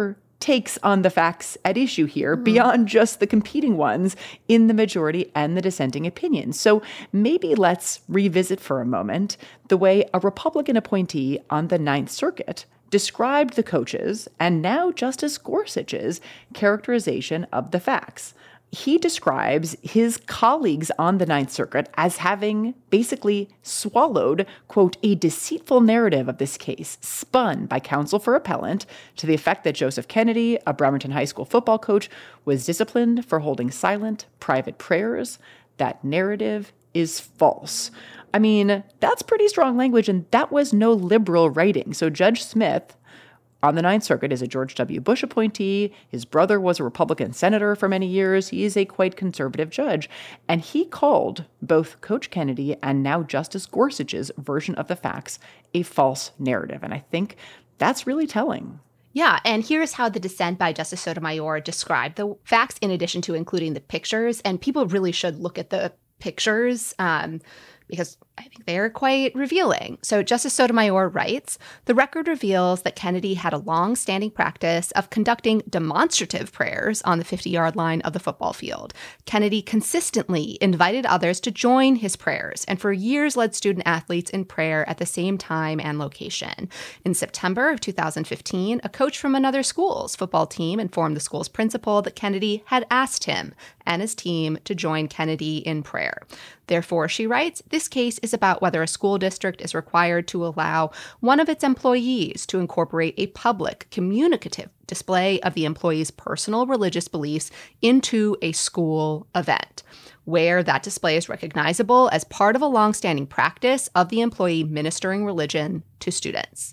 Speaker 8: takes on the facts at issue here mm-hmm. beyond just the competing ones in the majority and the dissenting opinions. So maybe let's revisit for a moment the way a Republican appointee on the Ninth Circuit described the coaches and now Justice Gorsuch's characterization of the facts. He describes his colleagues on the Ninth Circuit as having basically swallowed, quote, a deceitful narrative of this case spun by counsel for appellant to the effect that Joseph Kennedy, a Bremerton High School football coach, was disciplined for holding silent private prayers. That narrative is false. I mean, that's pretty strong language, and that was no liberal writing. So Judge Smith on the Ninth Circuit is a George W. Bush appointee. His brother was a Republican senator for many years. He is a quite conservative judge. And he called both Coach Kennedy and now Justice Gorsuch's version of the facts a false narrative. And I think that's really telling.
Speaker 7: Yeah, and here's how the dissent by Justice Sotomayor described the facts in addition to including the pictures. And people really should look at the pictures um, because I think they are quite revealing. So Justice Sotomayor writes, the record reveals that Kennedy had a long-standing practice of conducting demonstrative prayers on the fifty-yard line of the football field. Kennedy consistently invited others to join his prayers and for years led student athletes in prayer at the same time and location. In September of two thousand fifteen, a coach from another school's football team informed the school's principal that Kennedy had asked him and his team to join Kennedy in prayer. Therefore, she writes, this case is about whether a school district is required to allow one of its employees to incorporate a public, communicative display of the employee's personal religious beliefs into a school event, where that display is recognizable as part of a longstanding practice of the employee ministering religion to students.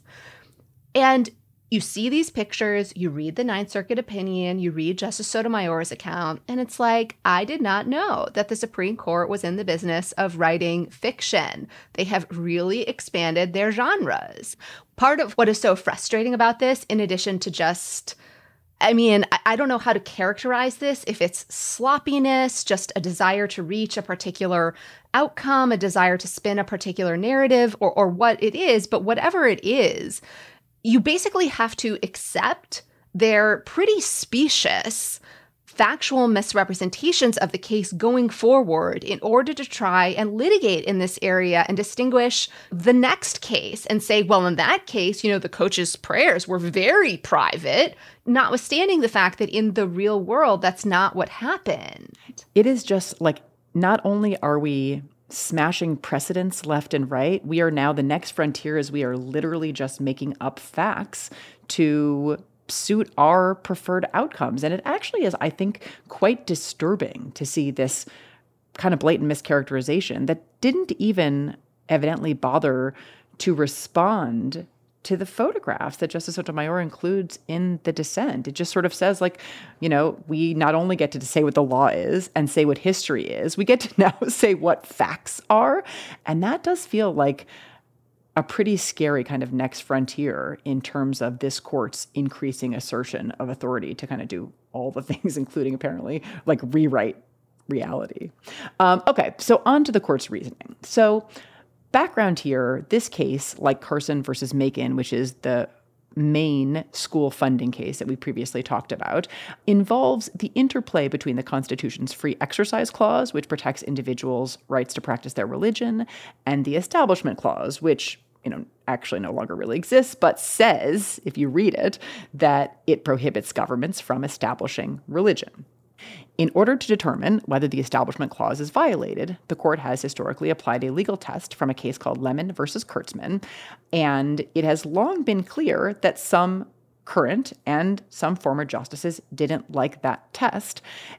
Speaker 7: And you see these pictures, you read the Ninth Circuit opinion, you read Justice Sotomayor's account, and it's like, I did not know that the Supreme Court was in the business of writing fiction. They have really expanded their genres. Part of what is so frustrating about this, in addition to just, I mean, I don't know how to characterize this, if it's sloppiness, just a desire to reach a particular outcome, a desire to spin a particular narrative, or, or what it is, but whatever it is, you basically have to accept their pretty specious factual misrepresentations of the case going forward in order to try and litigate in this area and distinguish the next case and say, well, in that case, you know, the coach's prayers were very private, notwithstanding the fact that in the real world, that's not what happened.
Speaker 8: It is just like, not only are we smashing precedents left and right, we are now, the next frontier is we are literally just making up facts to suit our preferred outcomes. And it actually is, I think, quite disturbing to see this kind of blatant mischaracterization that didn't even evidently bother to respond to the photographs that Justice Sotomayor includes in the dissent. It just sort of says, like, you know, we not only get to say what the law is and say what history is, we get to now say what facts are. And that does feel like a pretty scary kind of next frontier in terms of this court's increasing assertion of authority to kind of do all the things, including apparently like rewrite reality. Um, okay, so on to the court's reasoning. So background here, this case, like Carson versus Macon, which is the main school funding case that we previously talked about, involves the interplay between the Constitution's Free Exercise Clause, which protects individuals' rights to practice their religion, and the Establishment Clause, which, you know, actually no longer really exists, but says, if you read it, that it prohibits governments from establishing religion. In order to determine whether the Establishment Clause is violated, the court has historically applied a legal test from a case called Lemon versus Kurtzman, and it has long been clear that some current and some former justices didn't like that test.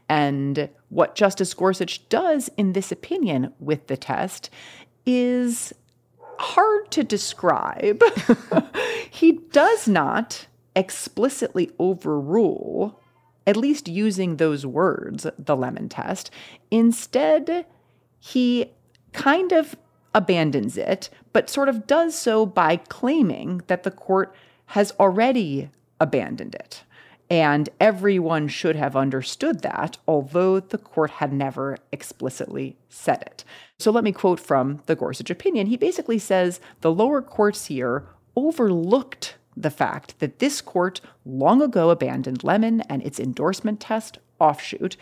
Speaker 8: And what Justice Gorsuch does in this opinion with the test is hard to describe. He does not explicitly overrule, at least using those words, the Lemon test. Instead, he kind of abandons it, but sort of does so by claiming that the court has already abandoned it. And everyone should have understood that, although the court had never explicitly said it. So let me quote from the Gorsuch opinion. He basically says the lower courts here overlooked the fact that this court long ago abandoned Lemon and its endorsement test offshoot,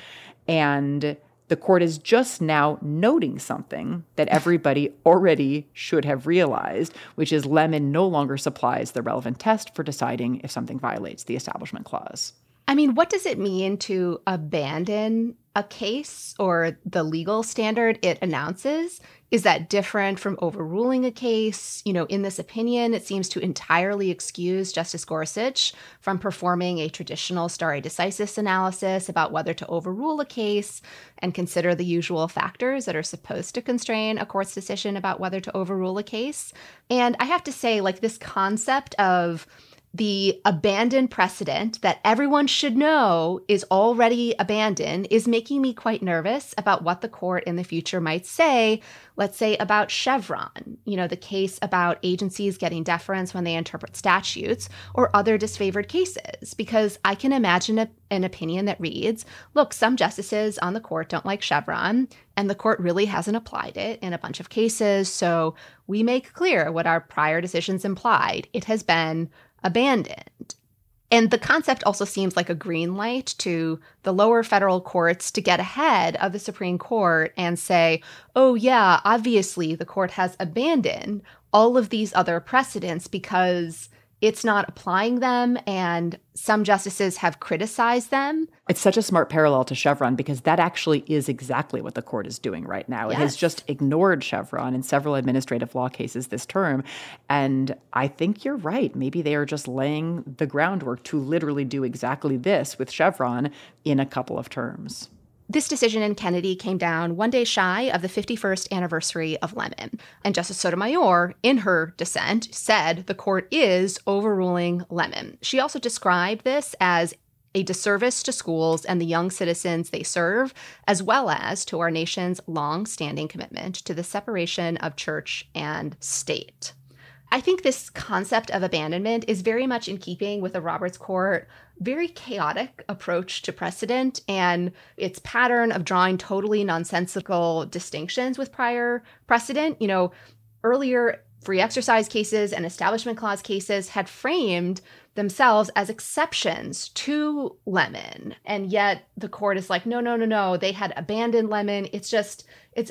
Speaker 8: and the court is just now noting something that everybody already should have realized, which is Lemon no longer supplies the relevant test for deciding if something violates the Establishment Clause.
Speaker 7: I mean, what does it mean to abandon a case or the legal standard it announces? Is that different from overruling a case? You know, in this opinion, it seems to entirely excuse Justice Gorsuch from performing a traditional stare decisis analysis about whether to overrule a case and consider the usual factors that are supposed to constrain a court's decision about whether to overrule a case. And I have to say, like, this concept of the abandoned precedent that everyone should know is already abandoned is making me quite nervous about what the court in the future might say, let's say about Chevron, you know, the case about agencies getting deference when they interpret statutes or other disfavored cases, because I can imagine a, an opinion that reads, look, some justices on the court don't like Chevron, and the court really hasn't applied it in a bunch of cases, so we make clear what our prior decisions implied. It has been abandoned. And the concept also seems like a green light to the lower federal courts to get ahead of the Supreme Court and say, oh yeah, obviously the court has abandoned all of these other precedents because it's not applying them, and some justices have criticized them.
Speaker 8: It's such a smart parallel to Chevron because that actually is exactly what the court is doing right now. Yes. It has just ignored Chevron in several administrative law cases this term. And I think you're right. Maybe they are just laying the groundwork to literally do exactly this with Chevron in a couple of terms.
Speaker 7: This decision in Kennedy came down one day shy of the fifty-first anniversary of Lemon. And Justice Sotomayor, in her dissent, said the court is overruling Lemon. She also described this as a disservice to schools and the young citizens they serve, as well as to our nation's long-standing commitment to the separation of church and state. I think this concept of abandonment is very much in keeping with the Roberts Court very chaotic approach to precedent and its pattern of drawing totally nonsensical distinctions with prior precedent. You know, earlier free exercise cases and Establishment Clause cases had framed themselves as exceptions to Lemon. And yet the court is like, no, no, no, no, they had abandoned Lemon. It's just, it's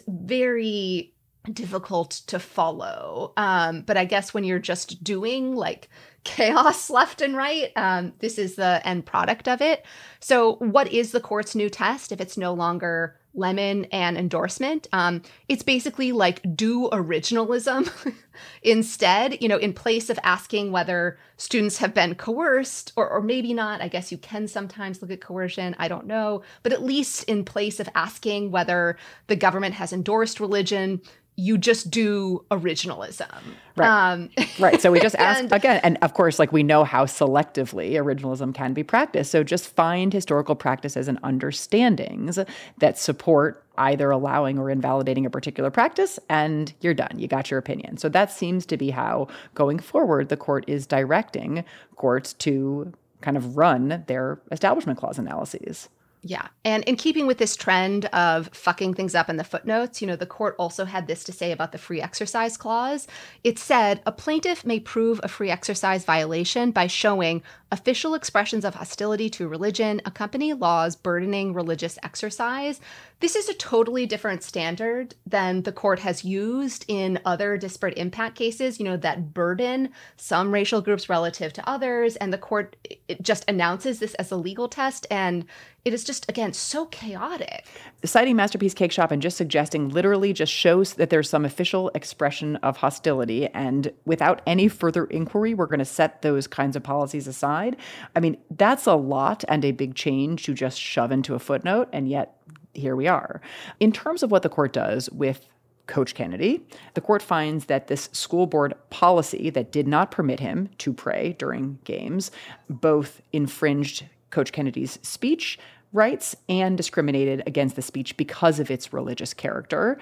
Speaker 7: very difficult to follow. Um, but I guess when you're just doing like chaos left and right, um, this is the end product of it. So what is the court's new test if it's no longer Lemon and endorsement? Um, it's basically like do originalism instead, you know, in place of asking whether students have been coerced or, or maybe not. I guess you can sometimes look at coercion. I don't know. But at least in place of asking whether the government has endorsed religion, you just do originalism.
Speaker 8: Right.
Speaker 7: Um,
Speaker 8: right. So we just ask
Speaker 7: and,
Speaker 8: again, and of course, like we know how selectively originalism can be practiced. So just find historical practices and understandings that support either allowing or invalidating a particular practice, and you're done. You got your opinion. So that seems to be how, going forward, the court is directing courts to kind of run their Establishment Clause analyses.
Speaker 7: Yeah. And in keeping with this trend of fucking things up in the footnotes, you know, the court also had this to say about the free exercise clause. It said a plaintiff may prove a free exercise violation by showing official expressions of hostility to religion accompany laws burdening religious exercise. This is a totally different standard than the court has used in other disparate impact cases, you know, that burden some racial groups relative to others. And the court it just announces this as a legal test. And it is just, again, so chaotic.
Speaker 8: Citing Masterpiece Cake Shop and just suggesting literally just shows that there's some official expression of hostility. And without any further inquiry, we're going to set those kinds of policies aside. I mean, that's a lot and a big change to just shove into a footnote. And yet here we are. In terms of what the court does with Coach Kennedy, the court finds that this school board policy that did not permit him to pray during games both infringed Coach Kennedy's speech rights and discriminated against the speech because of its religious character.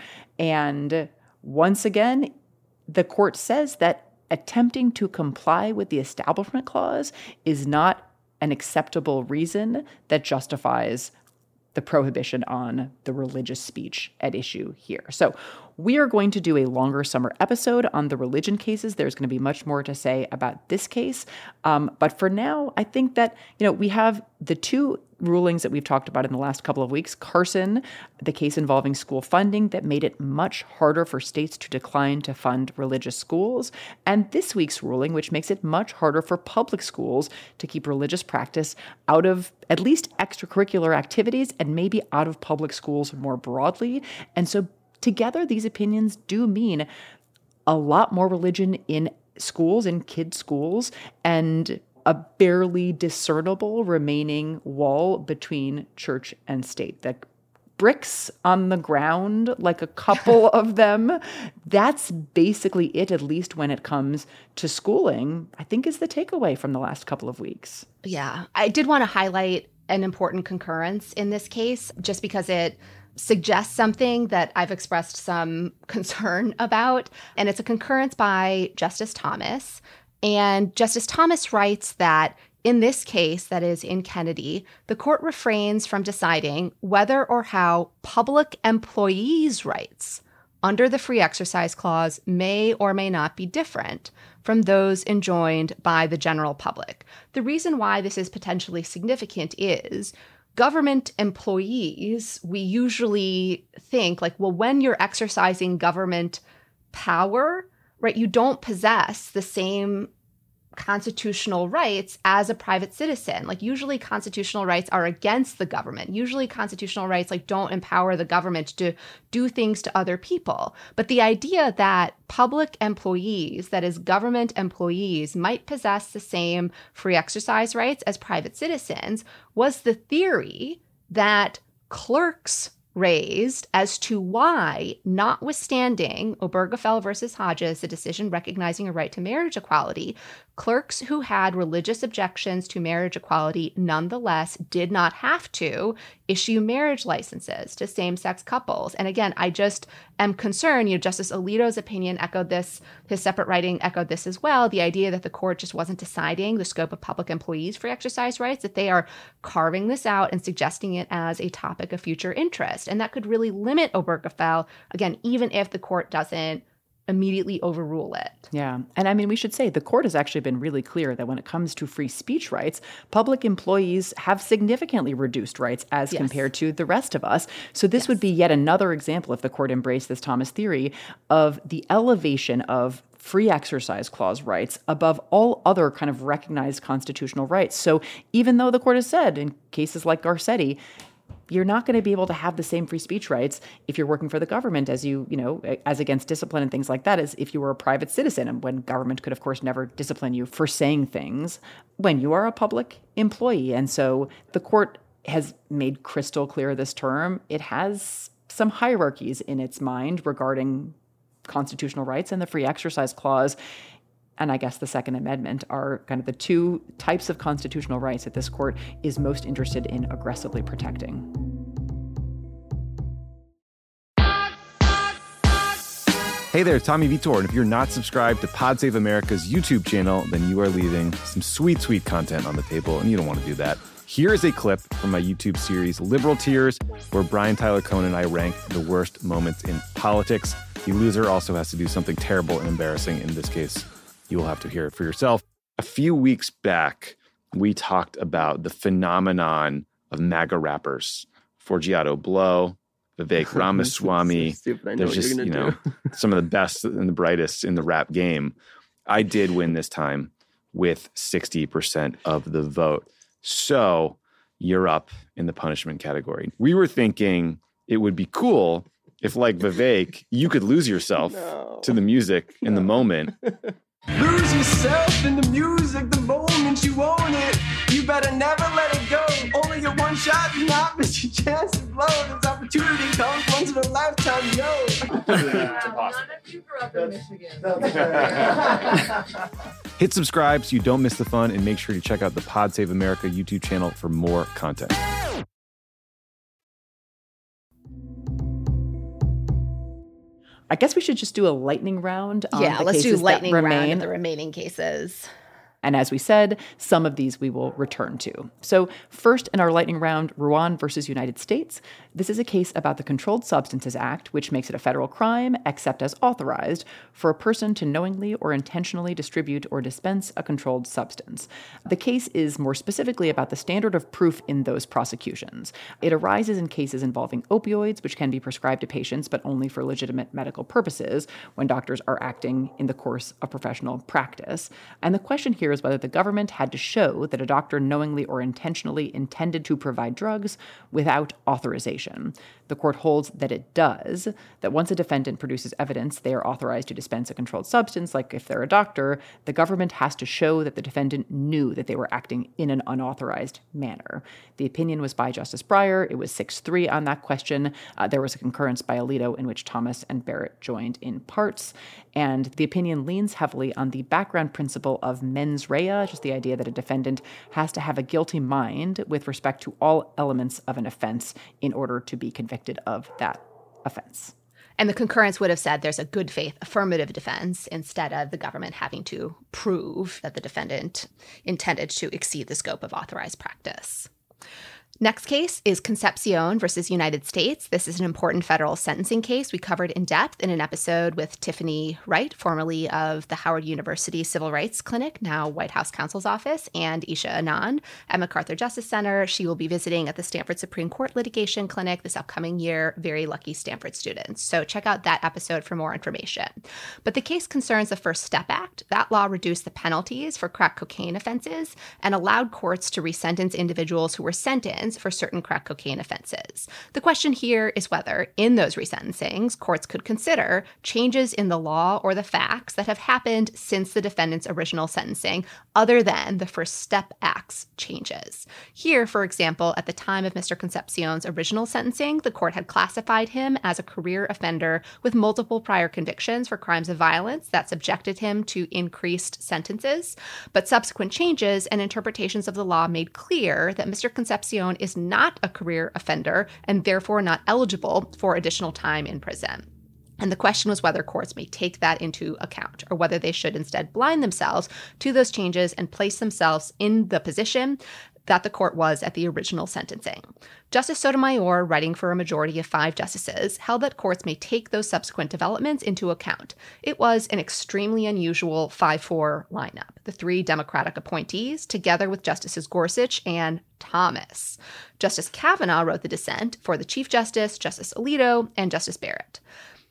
Speaker 8: And once again, the court says that attempting to comply with the Establishment Clause is not an acceptable reason that justifies the prohibition on the religious speech at issue here. So We are going to do a longer summer episode on the religion cases. There's going to be much more to say about this case. Um, but for now, I think that, you know, we have the two rulings that we've talked about in the last couple of weeks. Carson, the case involving school funding that made it much harder for states to decline to fund religious schools. And this week's ruling, which makes it much harder for public schools to keep religious practice out of at least extracurricular activities and maybe out of public schools more broadly. And so together, these opinions do mean a lot more religion in schools, in kids' schools, and a barely discernible remaining wall between church and state. The bricks on the ground, like a couple of them, that's basically it, at least when it comes to schooling, I think is the takeaway from the last couple of weeks.
Speaker 7: Yeah, I did want to highlight an important concurrence in this case, just because it suggests something that I've expressed some concern about. And it's a concurrence by Justice Thomas. And Justice Thomas writes that in this case, that is in Kennedy, the court refrains from deciding whether or how public employees' rights under the Free Exercise Clause may or may not be different from those enjoined by the general public. The reason why this is potentially significant is government employees, we usually think like, well, when you're exercising government power, right, you don't possess the same constitutional rights as a private citizen. Like usually constitutional rights are against the government. Usually constitutional rights like don't empower the government to do things to other people. But the idea that public employees, that is government employees, might possess the same free exercise rights as private citizens was the theory that clerks raised as to why, notwithstanding Obergefell versus Hodges, a decision recognizing a right to marriage equality, clerks who had religious objections to marriage equality nonetheless did not have to issue marriage licenses to same-sex couples. And again, I just am concerned, you know, Justice Alito's opinion echoed this, his separate writing echoed this as well, the idea that the court just wasn't deciding the scope of public employees' free exercise rights, that they are carving this out and suggesting it as a topic of future interest. And that could really limit Obergefell, again, even if the court doesn't immediately overrule it.
Speaker 8: Yeah. And I mean, we should say the court has actually been really clear that when it comes to free speech rights, public employees have significantly reduced rights as yes. compared to the rest of us. So this yes. would be yet another example, if the court embraced this Thomas theory, of the elevation of free exercise clause rights above all other kind of recognized constitutional rights. So even though the court has said in cases like Garcetti, you're not going to be able to have the same free speech rights if you're working for the government as you, you know, as against discipline and things like that, as if you were a private citizen, and when government could, of course, never discipline you for saying things when you are a public employee. And so the court has made crystal clear this term. It has some hierarchies in its mind regarding constitutional rights, and the free exercise clause and I guess the Second Amendment are kind of the two types of constitutional rights that this court is most interested in aggressively protecting.
Speaker 10: Hey there, Tommy Vitor, and if you're not subscribed to Pod Save America's YouTube channel, then you are leaving some sweet, sweet content on the table, and you don't want to do that. Here is a clip from my YouTube series, Liberal Tears, where Brian Tyler Cohen and I rank the worst moments in politics. The loser also has to do something terrible and embarrassing. In this case, you will have to hear it for yourself. A few weeks back, we talked about the phenomenon of MAGA rappers. Forgiato Blow, Vivek Ramaswamy.
Speaker 11: So
Speaker 10: There's just, you know, some of the best and the brightest in the rap game. I did win this time with sixty percent of the vote. So you're up in the punishment category. We were thinking it would be cool if, like Vivek, you could lose yourself no. to the music in no. the moment.
Speaker 11: Lose yourself in the music the moment you own it. You better never let it go. Only your one shot, do not miss your chance to blow. This opportunity comes once in a lifetime, yo.
Speaker 12: None of you grew up in Michigan.
Speaker 10: Hit subscribe so you don't miss the fun, and make sure to check out the Pod Save America YouTube channel for more content.
Speaker 8: I guess we should just do a lightning round on
Speaker 7: yeah,
Speaker 8: the
Speaker 7: let's
Speaker 8: cases
Speaker 7: do lightning
Speaker 8: that
Speaker 7: round
Speaker 8: remain.
Speaker 7: of the remaining cases.
Speaker 8: And as we said, some of these we will return to. So first in our lightning round, Ruan versus United States. This is a case about the Controlled Substances Act, which makes it a federal crime, except as authorized, for a person to knowingly or intentionally distribute or dispense a controlled substance. The case is more specifically about the standard of proof in those prosecutions. It arises in cases involving opioids, which can be prescribed to patients, but only for legitimate medical purposes when doctors are acting in the course of professional practice. And the question here is whether the government had to show that a doctor knowingly or intentionally intended to provide drugs without authorization. The court holds that it does, that once a defendant produces evidence they are authorized to dispense a controlled substance, like if they're a doctor, the government has to show that the defendant knew that they were acting in an unauthorized manner. The opinion was by Justice Breyer. It was six three on that question. Uh, there was a concurrence by Alito in which Thomas and Barrett joined in parts. And the opinion leans heavily on the background principle of mens rea, just the idea that a defendant has to have a guilty mind with respect to all elements of an offense in order to be convicted of that offense.
Speaker 7: And the concurrence would have said there's a good faith affirmative defense instead of the government having to prove that the defendant intended to exceed the scope of authorized practice. Next case is Concepcion versus United States. This is an important federal sentencing case we covered in depth in an episode with Tiffany Wright, formerly of the Howard University Civil Rights Clinic, now White House Counsel's Office, and Isha Anand at MacArthur Justice Center. She will be visiting at the Stanford Supreme Court Litigation Clinic this upcoming year. Very lucky Stanford students. So check out that episode for more information. But the case concerns the First Step Act. That law reduced the penalties for crack cocaine offenses and allowed courts to resentence individuals who were sentenced for certain crack cocaine offenses. The question here is whether, in those resentencings, courts could consider changes in the law or the facts that have happened since the defendant's original sentencing, other than the First Step Act's changes. Here, for example, at the time of Mister Concepcion's original sentencing, the court had classified him as a career offender with multiple prior convictions for crimes of violence that subjected him to increased sentences. But subsequent changes and interpretations of the law made clear that Mister Concepcion is not a career offender and therefore not eligible for additional time in prison. And the question was whether courts may take that into account or whether they should instead blind themselves to those changes and place themselves in the position that the court was at the original sentencing. Justice Sotomayor, writing for a majority of five justices, held that courts may take those subsequent developments into account. It was an extremely unusual five four lineup. The three Democratic appointees, together with Justices Gorsuch and Thomas. Justice Kavanaugh wrote the dissent for the Chief Justice, Justice Alito, and Justice Barrett.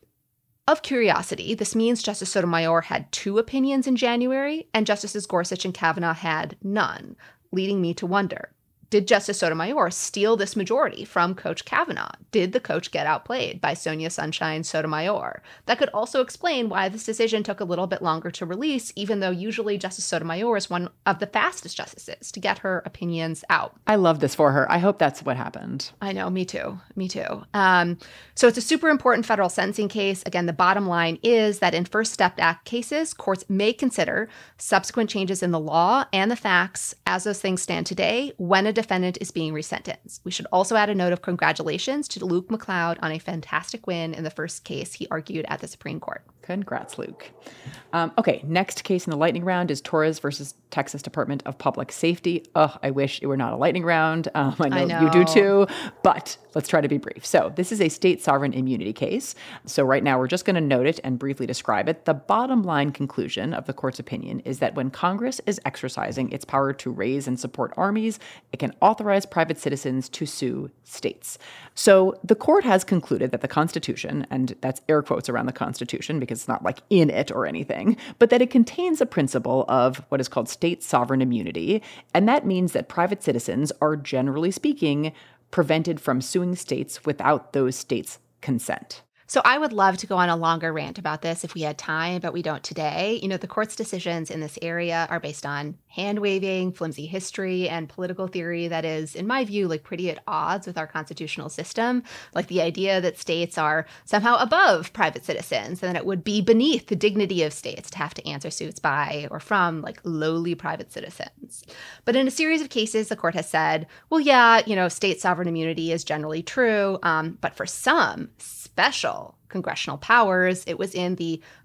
Speaker 7: Of curiosity, this means Justice Sotomayor had two opinions in January, and Justices Gorsuch and Kavanaugh had none, leading me to wonder, did Justice Sotomayor steal this majority from Coach Kavanaugh? Did the coach get outplayed by Sonia Sunshine Sotomayor? That could also explain why this decision took a little bit longer to release, even though usually Justice Sotomayor is one of the fastest justices to get her opinions out.
Speaker 8: I love this for her. I hope that's what happened.
Speaker 7: I know, me too. Me too. Um, so it's a super important federal sentencing case. Again, the bottom line is that in First Step Act cases, courts may consider subsequent changes in the law and the facts as those things stand today when a defendant is being resentenced. We should also add a note of congratulations to Luke McLeod on a fantastic win in the first case he argued at the Supreme Court.
Speaker 8: Congrats, Luke. Um, okay, next case in the lightning round is Torres versus Texas Department of Public Safety. Ugh, I wish it were not a lightning round. Um, I, know
Speaker 7: I know
Speaker 8: you do too, but let's try to be brief. So this is a state sovereign immunity case. So right now we're just going to note it and briefly describe it. The bottom line conclusion of the court's opinion is that when Congress is exercising its power to raise and support armies, it can authorize private citizens to sue states. So the court has concluded that the Constitution, and that's air quotes around the Constitution because it's not like in it or anything, but that it contains a principle of what is called state sovereign immunity. And that means that private citizens are, generally speaking, prevented from suing states without those states' consent.
Speaker 7: So I would love to go on a longer rant about this if we had time, but we don't today. You know, the court's decisions in this area are based on hand-waving, flimsy history, and political theory that is, in my view, like pretty at odds with our constitutional system. Like the idea that states are somehow above private citizens and that it would be beneath the dignity of states to have to answer suits by or from like lowly private citizens. But in a series of cases, the court has said, well, yeah, you know, state sovereign immunity is generally true, um, but for some special congressional powers, it was in the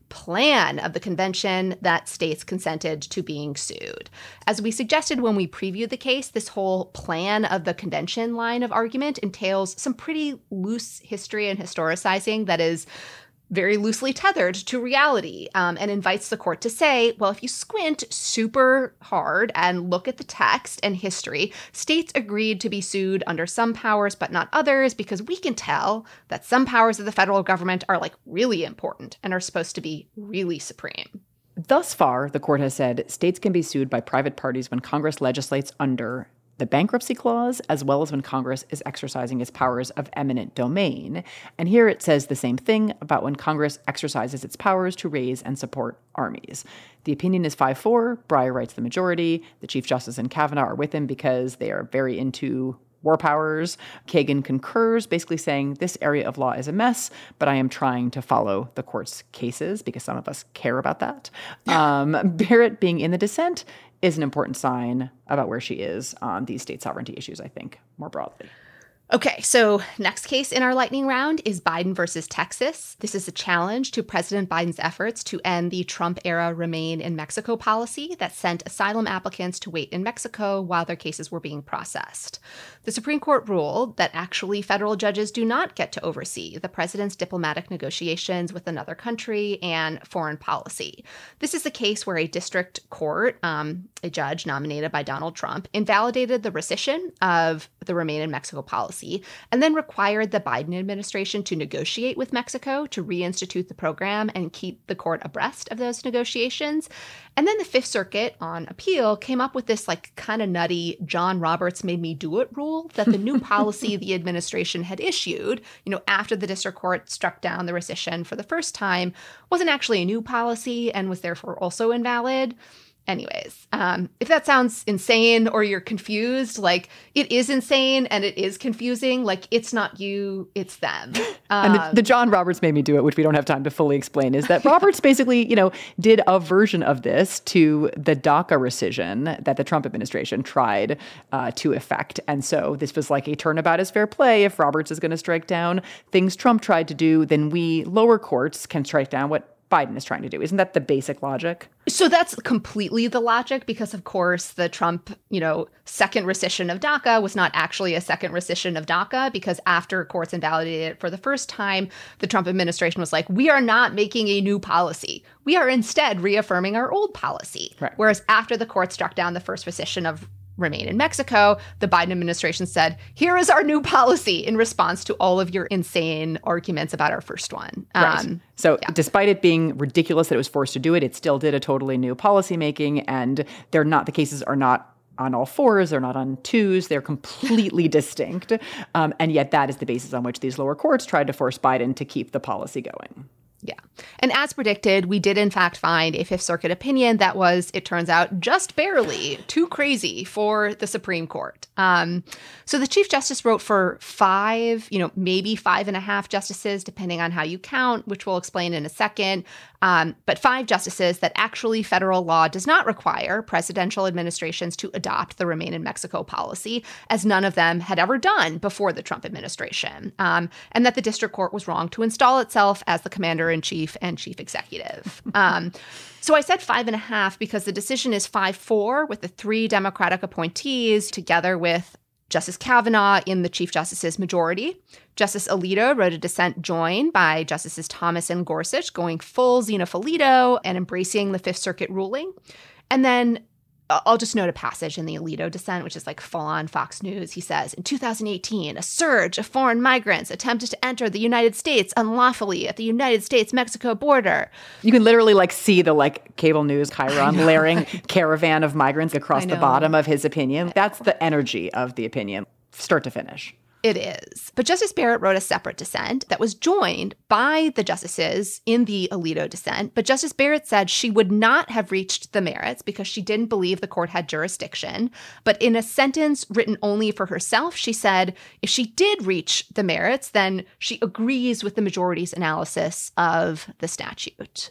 Speaker 7: plan of the convention that states consented to being sued. As we suggested when we previewed the case, this whole plan of the convention line of argument entails some pretty loose history and historicizing that is very loosely tethered to reality, um, and invites the court to say, well, if you squint super hard and look at the text and history, states agreed to be sued under some powers but not others because we can tell that some powers of the federal government are like really important and are supposed to be really supreme.
Speaker 8: Thus far, the court has said states can be sued by private parties when Congress legislates under the bankruptcy clause, as well as when Congress is exercising its powers of eminent domain. And here it says the same thing about when Congress exercises its powers to raise and support armies. The opinion is five four. Breyer writes the majority. The Chief Justice and Kavanaugh are with him because they are very into war powers. Kagan concurs, basically saying this area of law is a mess, but I am trying to follow the court's cases because some of us care about that. Um, Barrett being in the dissent is an important sign about where she is on these state sovereignty issues, I think, more broadly.
Speaker 7: Okay, so next case in our lightning round is Biden versus Texas. This is a challenge to President Biden's efforts to end the Trump-era Remain in Mexico policy that sent asylum applicants to wait in Mexico while their cases were being processed. The Supreme Court ruled that actually federal judges do not get to oversee the president's diplomatic negotiations with another country and foreign policy. This is a case where a district court, um, a judge nominated by Donald Trump, invalidated the rescission of the Remain in Mexico policy and then required the Biden administration to negotiate with Mexico to reinstitute the program and keep the court abreast of those negotiations. And then the Fifth Circuit on appeal came up with this like kind of nutty John Roberts made me do it rule that the new policy the administration had issued, you know, after the district court struck down the rescission for the first time, wasn't actually a new policy and was therefore also invalid. Anyways, um, if that sounds insane or you're confused, like it is insane and it is confusing, like it's not you, it's them. Um,
Speaker 8: and the, the John Roberts made me do it, which we don't have time to fully explain, is that Roberts basically, you know, did a version of this to the DACA rescission that the Trump administration tried uh, to effect. And so this was like a turnabout is fair play. If Roberts is going to strike down things Trump tried to do, then we lower courts can strike down what Biden is trying to do. Isn't that the basic logic?
Speaker 7: So that's completely the logic because, of course, the Trump, you know, second rescission of DACA was not actually a second rescission of DACA because after courts invalidated it for the first time, the Trump administration was like, we are not making a new policy. We are instead reaffirming our old policy.
Speaker 8: Right.
Speaker 7: Whereas after the court struck down the first rescission of Remain in Mexico, the Biden administration said, here is our new policy in response to all of your insane arguments about our first one.
Speaker 8: Right.
Speaker 7: Um,
Speaker 8: so
Speaker 7: yeah.
Speaker 8: despite it being ridiculous that it was forced to do it, it still did a totally new policy making, and they're not, the cases are not on all fours, they're not on twos, they're completely distinct. Um, and yet that is the basis on which these lower courts tried to force Biden to keep the policy going.
Speaker 7: Yeah. And as predicted, we did in fact find a Fifth Circuit opinion that was, it turns out, just barely too crazy for the Supreme Court. Um, so the Chief Justice wrote for five, you know, maybe five and a half justices, depending on how you count, which we'll explain in a second. Um, but five justices that actually federal law does not require presidential administrations to adopt the Remain in Mexico policy, as none of them had ever done before the Trump administration, um, and that the district court was wrong to install itself as the commander-in-chief and chief executive. Um, so I said five and a half because the decision is five four with the three Democratic appointees together with Justice Kavanaugh in the Chief Justice's majority. Justice Alito wrote a dissent joined by Justices Thomas and Gorsuch, going full Xenophilito and embracing the Fifth Circuit ruling. And then I'll just note a passage in the Alito dissent, which is like full-on Fox News. He says, in two thousand eighteen, a surge of foreign migrants attempted to enter the United States unlawfully at the United States-Mexico border.
Speaker 8: You can literally like see the like cable news chyron layering caravan of migrants across the bottom of his opinion. That's the energy of the opinion, start to finish.
Speaker 7: It is. But Justice Barrett wrote a separate dissent that was joined by the justices in the Alito dissent. But Justice Barrett said she would not have reached the merits because she didn't believe the court had jurisdiction. But in a sentence written only for herself, she said if she did reach the merits, then she agrees with the majority's analysis of the statute.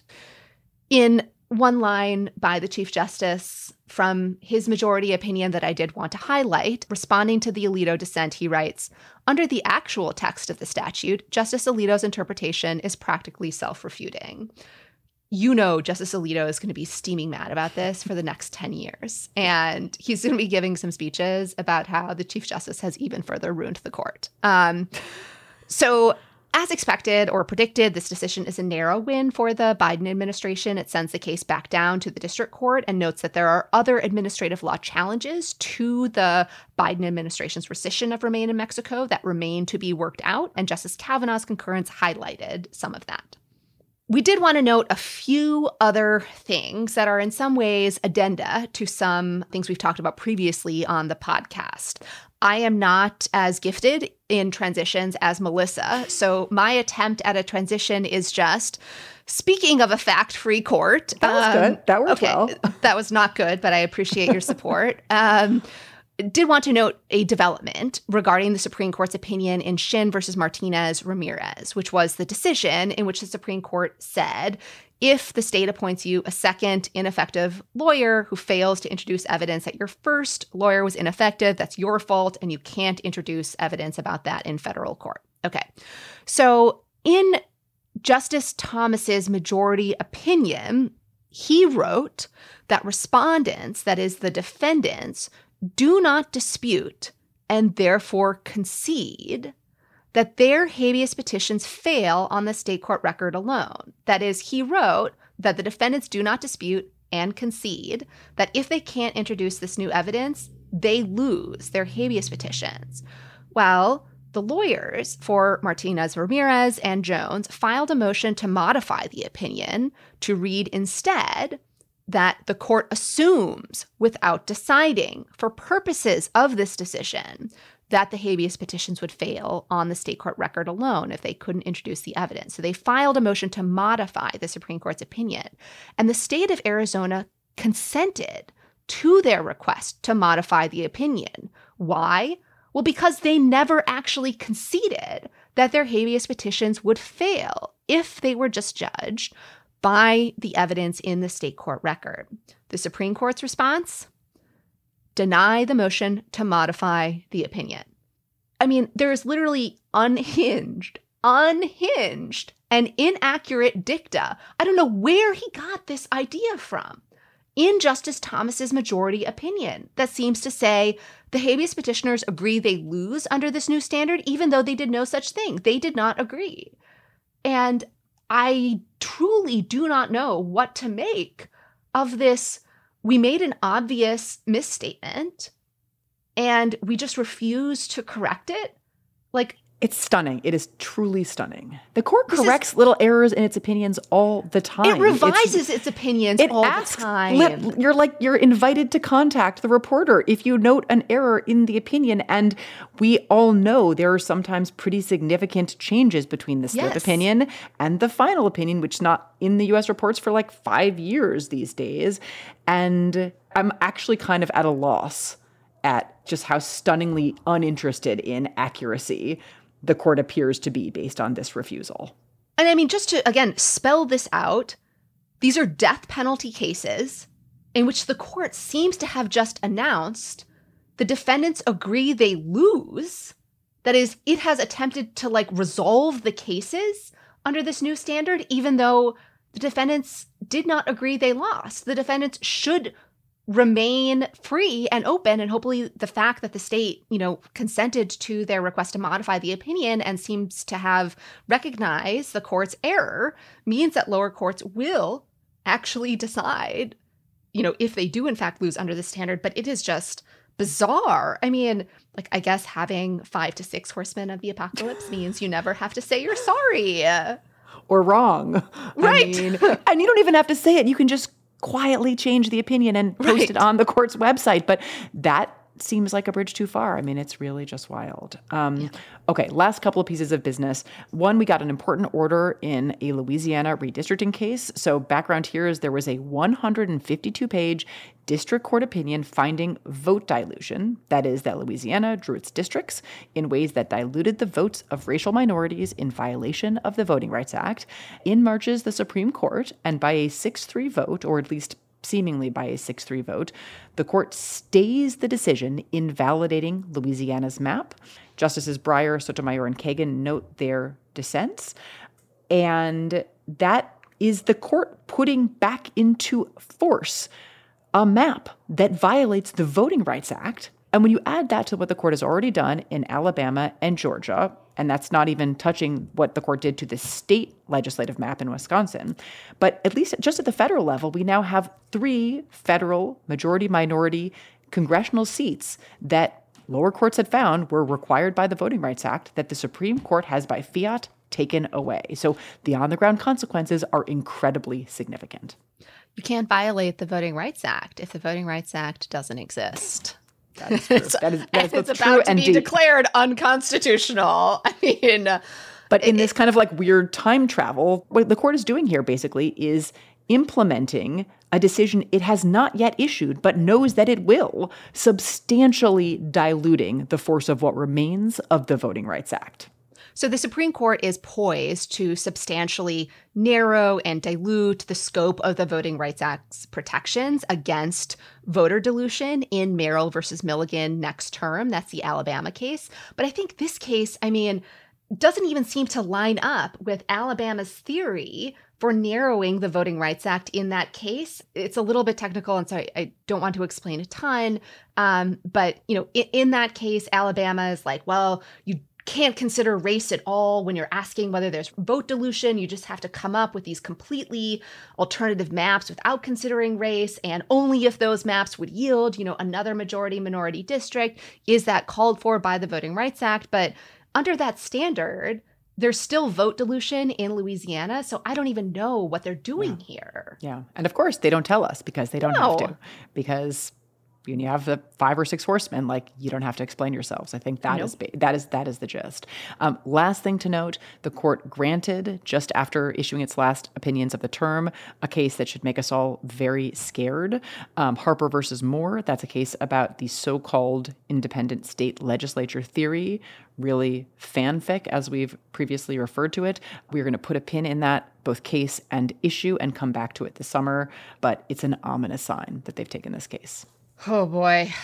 Speaker 7: In one line by the Chief Justice from his majority opinion that I did want to highlight, responding to the Alito dissent, he writes, under the actual text of the statute, Justice Alito's interpretation is practically self-refuting. you know Justice Alito is going to be steaming mad about this for the next ten years. And he's going to be giving some speeches about how the Chief Justice has even further ruined the court. Um, so as expected or predicted, this decision is a narrow win for the Biden administration. It sends the case back down to the district court and notes that there are other administrative law challenges to the Biden administration's rescission of Remain in Mexico that remain to be worked out. And Justice Kavanaugh's concurrence highlighted some of that. We did want to note a few other things that are in some ways addenda to some things we've talked about previously on the podcast. I am not as gifted in transitions as Melissa, so my attempt at a transition is just, speaking of a fact-free court.
Speaker 8: That was um, good. That worked
Speaker 7: okay,
Speaker 8: well.
Speaker 7: That was not good, but I appreciate your support. Um, did want to note a development regarding the Supreme Court's opinion in Shin versus Martinez Ramirez, which was the decision in which the Supreme Court said, if the state appoints you a second ineffective lawyer who fails to introduce evidence that your first lawyer was ineffective, that's your fault, and you can't introduce evidence about that in federal court. Okay. So in Justice Thomas's majority opinion, he wrote that respondents, that is the defendants, do not dispute and therefore concede that their habeas petitions fail on the state court record alone. That is, he wrote that the defendants do not dispute and concede that if they can't introduce this new evidence, they lose their habeas petitions. Well, the lawyers for Martinez Ramirez and Jones filed a motion to modify the opinion to read instead that the court assumes without deciding for purposes of this decision that the habeas petitions would fail on the state court record alone if they couldn't introduce the evidence. So they filed a motion to modify the Supreme Court's opinion. And the state of Arizona consented to their request to modify the opinion. Why? Well, because they never actually conceded that their habeas petitions would fail if they were just judged by the evidence in the state court record. The Supreme Court's response? Deny the motion to modify the opinion. I mean, there is literally unhinged, unhinged, and inaccurate dicta. I don't know where he got this idea from in Justice Thomas's majority opinion that seems to say the habeas petitioners agree they lose under this new standard, even though they did no such thing. They did not agree. And I truly do not know what to make of this. We made an obvious misstatement and we just refuse to correct it. Like,
Speaker 8: it's stunning. It is truly stunning. The court corrects is, little errors in its opinions all the time.
Speaker 7: It revises it's, its opinions
Speaker 8: it
Speaker 7: all
Speaker 8: asks,
Speaker 7: the time.
Speaker 8: Let, you're like, you're invited to contact the reporter if you note an error in the opinion. And we all know there are sometimes pretty significant changes between the slip
Speaker 7: yes.
Speaker 8: opinion and the final opinion, which is not in the U S reports for like five years these days. And I'm actually kind of at a loss at just how stunningly uninterested in accuracy the court appears to be based on this refusal.
Speaker 7: And I mean, just to, again, spell this out, these are death penalty cases in which the court seems to have just announced the defendants agree they lose. That is, it has attempted to like resolve the cases under this new standard, even though the defendants did not agree they lost. The defendants should remain free and open, and hopefully the fact that the state, you know, consented to their request to modify the opinion and seems to have recognized the court's error means that lower courts will actually decide, you know, if they do in fact lose under the standard. But it is just bizarre. I mean, like, I guess having five to six horsemen of the apocalypse means you never have to say you're sorry.
Speaker 8: Or wrong.
Speaker 7: Right.
Speaker 8: I mean, and you don't even have to say it. You can just quietly change the opinion and post
Speaker 7: right.
Speaker 8: it on the court's website. But that seems like a bridge too far. I mean, it's really just wild. Um, yeah. Okay, last couple of pieces of business. One, we got an important order in a Louisiana redistricting case. So background here is there was a one hundred fifty-two page district court opinion finding vote dilution. That is, that Louisiana drew its districts in ways that diluted the votes of racial minorities in violation of the Voting Rights Act. In marches the Supreme Court, and by a six three vote, or at least seemingly by a six three vote, the court stays the decision, invalidating Louisiana's map. Justices Breyer, Sotomayor, and Kagan note their dissents. And that is the court putting back into force a map that violates the Voting Rights Act. And when you add that to what the court has already done in Alabama and Georgia, and that's not even touching what the court did to the state legislative map in Wisconsin, but at least just at the federal level, we now have three federal majority-minority congressional seats that lower courts had found were required by the Voting Rights Act that the Supreme Court has by fiat taken away. So the on-the-ground consequences are incredibly significant.
Speaker 7: You can't violate the Voting Rights Act if the Voting Rights Act doesn't exist.
Speaker 8: That is true. That is, that is
Speaker 7: it's
Speaker 8: both
Speaker 7: about
Speaker 8: true
Speaker 7: to
Speaker 8: and
Speaker 7: be
Speaker 8: deep.
Speaker 7: declared unconstitutional. I mean,
Speaker 8: but in this kind of like weird time travel, what the court is doing here basically is implementing a decision it has not yet issued, but knows that it will, substantially diluting the force of what remains of the Voting Rights Act.
Speaker 7: So the Supreme Court is poised to substantially narrow and dilute the scope of the Voting Rights Act's protections against voter dilution in Merrill versus Milligan next term. That's the Alabama case. But I think this case, I mean, doesn't even seem to line up with Alabama's theory for narrowing the Voting Rights Act in that case. It's a little bit technical, and so I, I don't want to explain a ton. Um, but, you know, in, in that case, Alabama is like, well, you can't consider race at all when you're asking whether there's vote dilution. You just have to come up with these completely alternative maps without considering race, and only if those maps would yield, you know, another majority minority district is that called for by the Voting Rights Act. But under that standard, there's still vote dilution in Louisiana, so I don't even know what they're doing
Speaker 8: yeah.
Speaker 7: here.
Speaker 8: Yeah, and of course they don't tell us because they don't
Speaker 7: No.
Speaker 8: have to, because when you have the five or six horsemen, like, you don't have to explain yourselves. I think that
Speaker 7: Nope.
Speaker 8: is ba- that is that is the gist. Um, last thing to note: the court granted, just after issuing its last opinions of the term, a case that should make us all very scared. Um, Harper versus Moore. That's a case about the so-called independent state legislature theory, really fanfic, as we've previously referred to it. We're going to put a pin in that, both case and issue, and come back to it this summer. But it's an ominous sign that they've taken this case.
Speaker 7: Oh boy.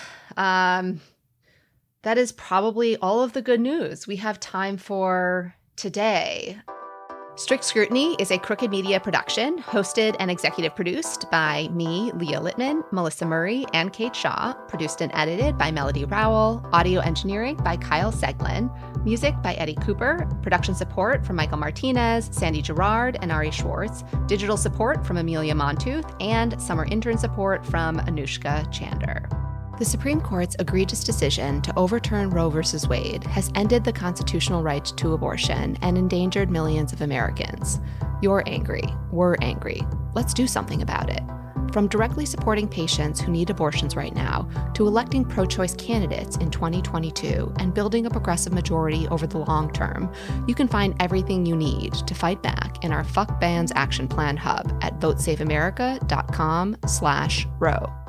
Speaker 7: Um, that is probably all of the good news we have time for today. Strict Scrutiny is a Crooked Media production, hosted and executive produced by me, Leah Littman, Melissa Murray, and Kate Shaw, produced and edited by Melody Rowell, audio engineering by Kyle Seglin, music by Eddie Cooper, production support from Michael Martinez, Sandy Gerard, and Ari Schwartz, digital support from Amelia Montooth, and summer intern support from Anushka Chander. The Supreme Court's egregious decision to overturn Roe v. Wade has ended the constitutional right to abortion and endangered millions of Americans. You're angry. We're angry. Let's do something about it. From directly supporting patients who need abortions right now to electing pro-choice candidates in twenty twenty-two and building a progressive majority over the long term, you can find everything you need to fight back in our Fuck Bans Action Plan hub at vote save america dot com slash Roe.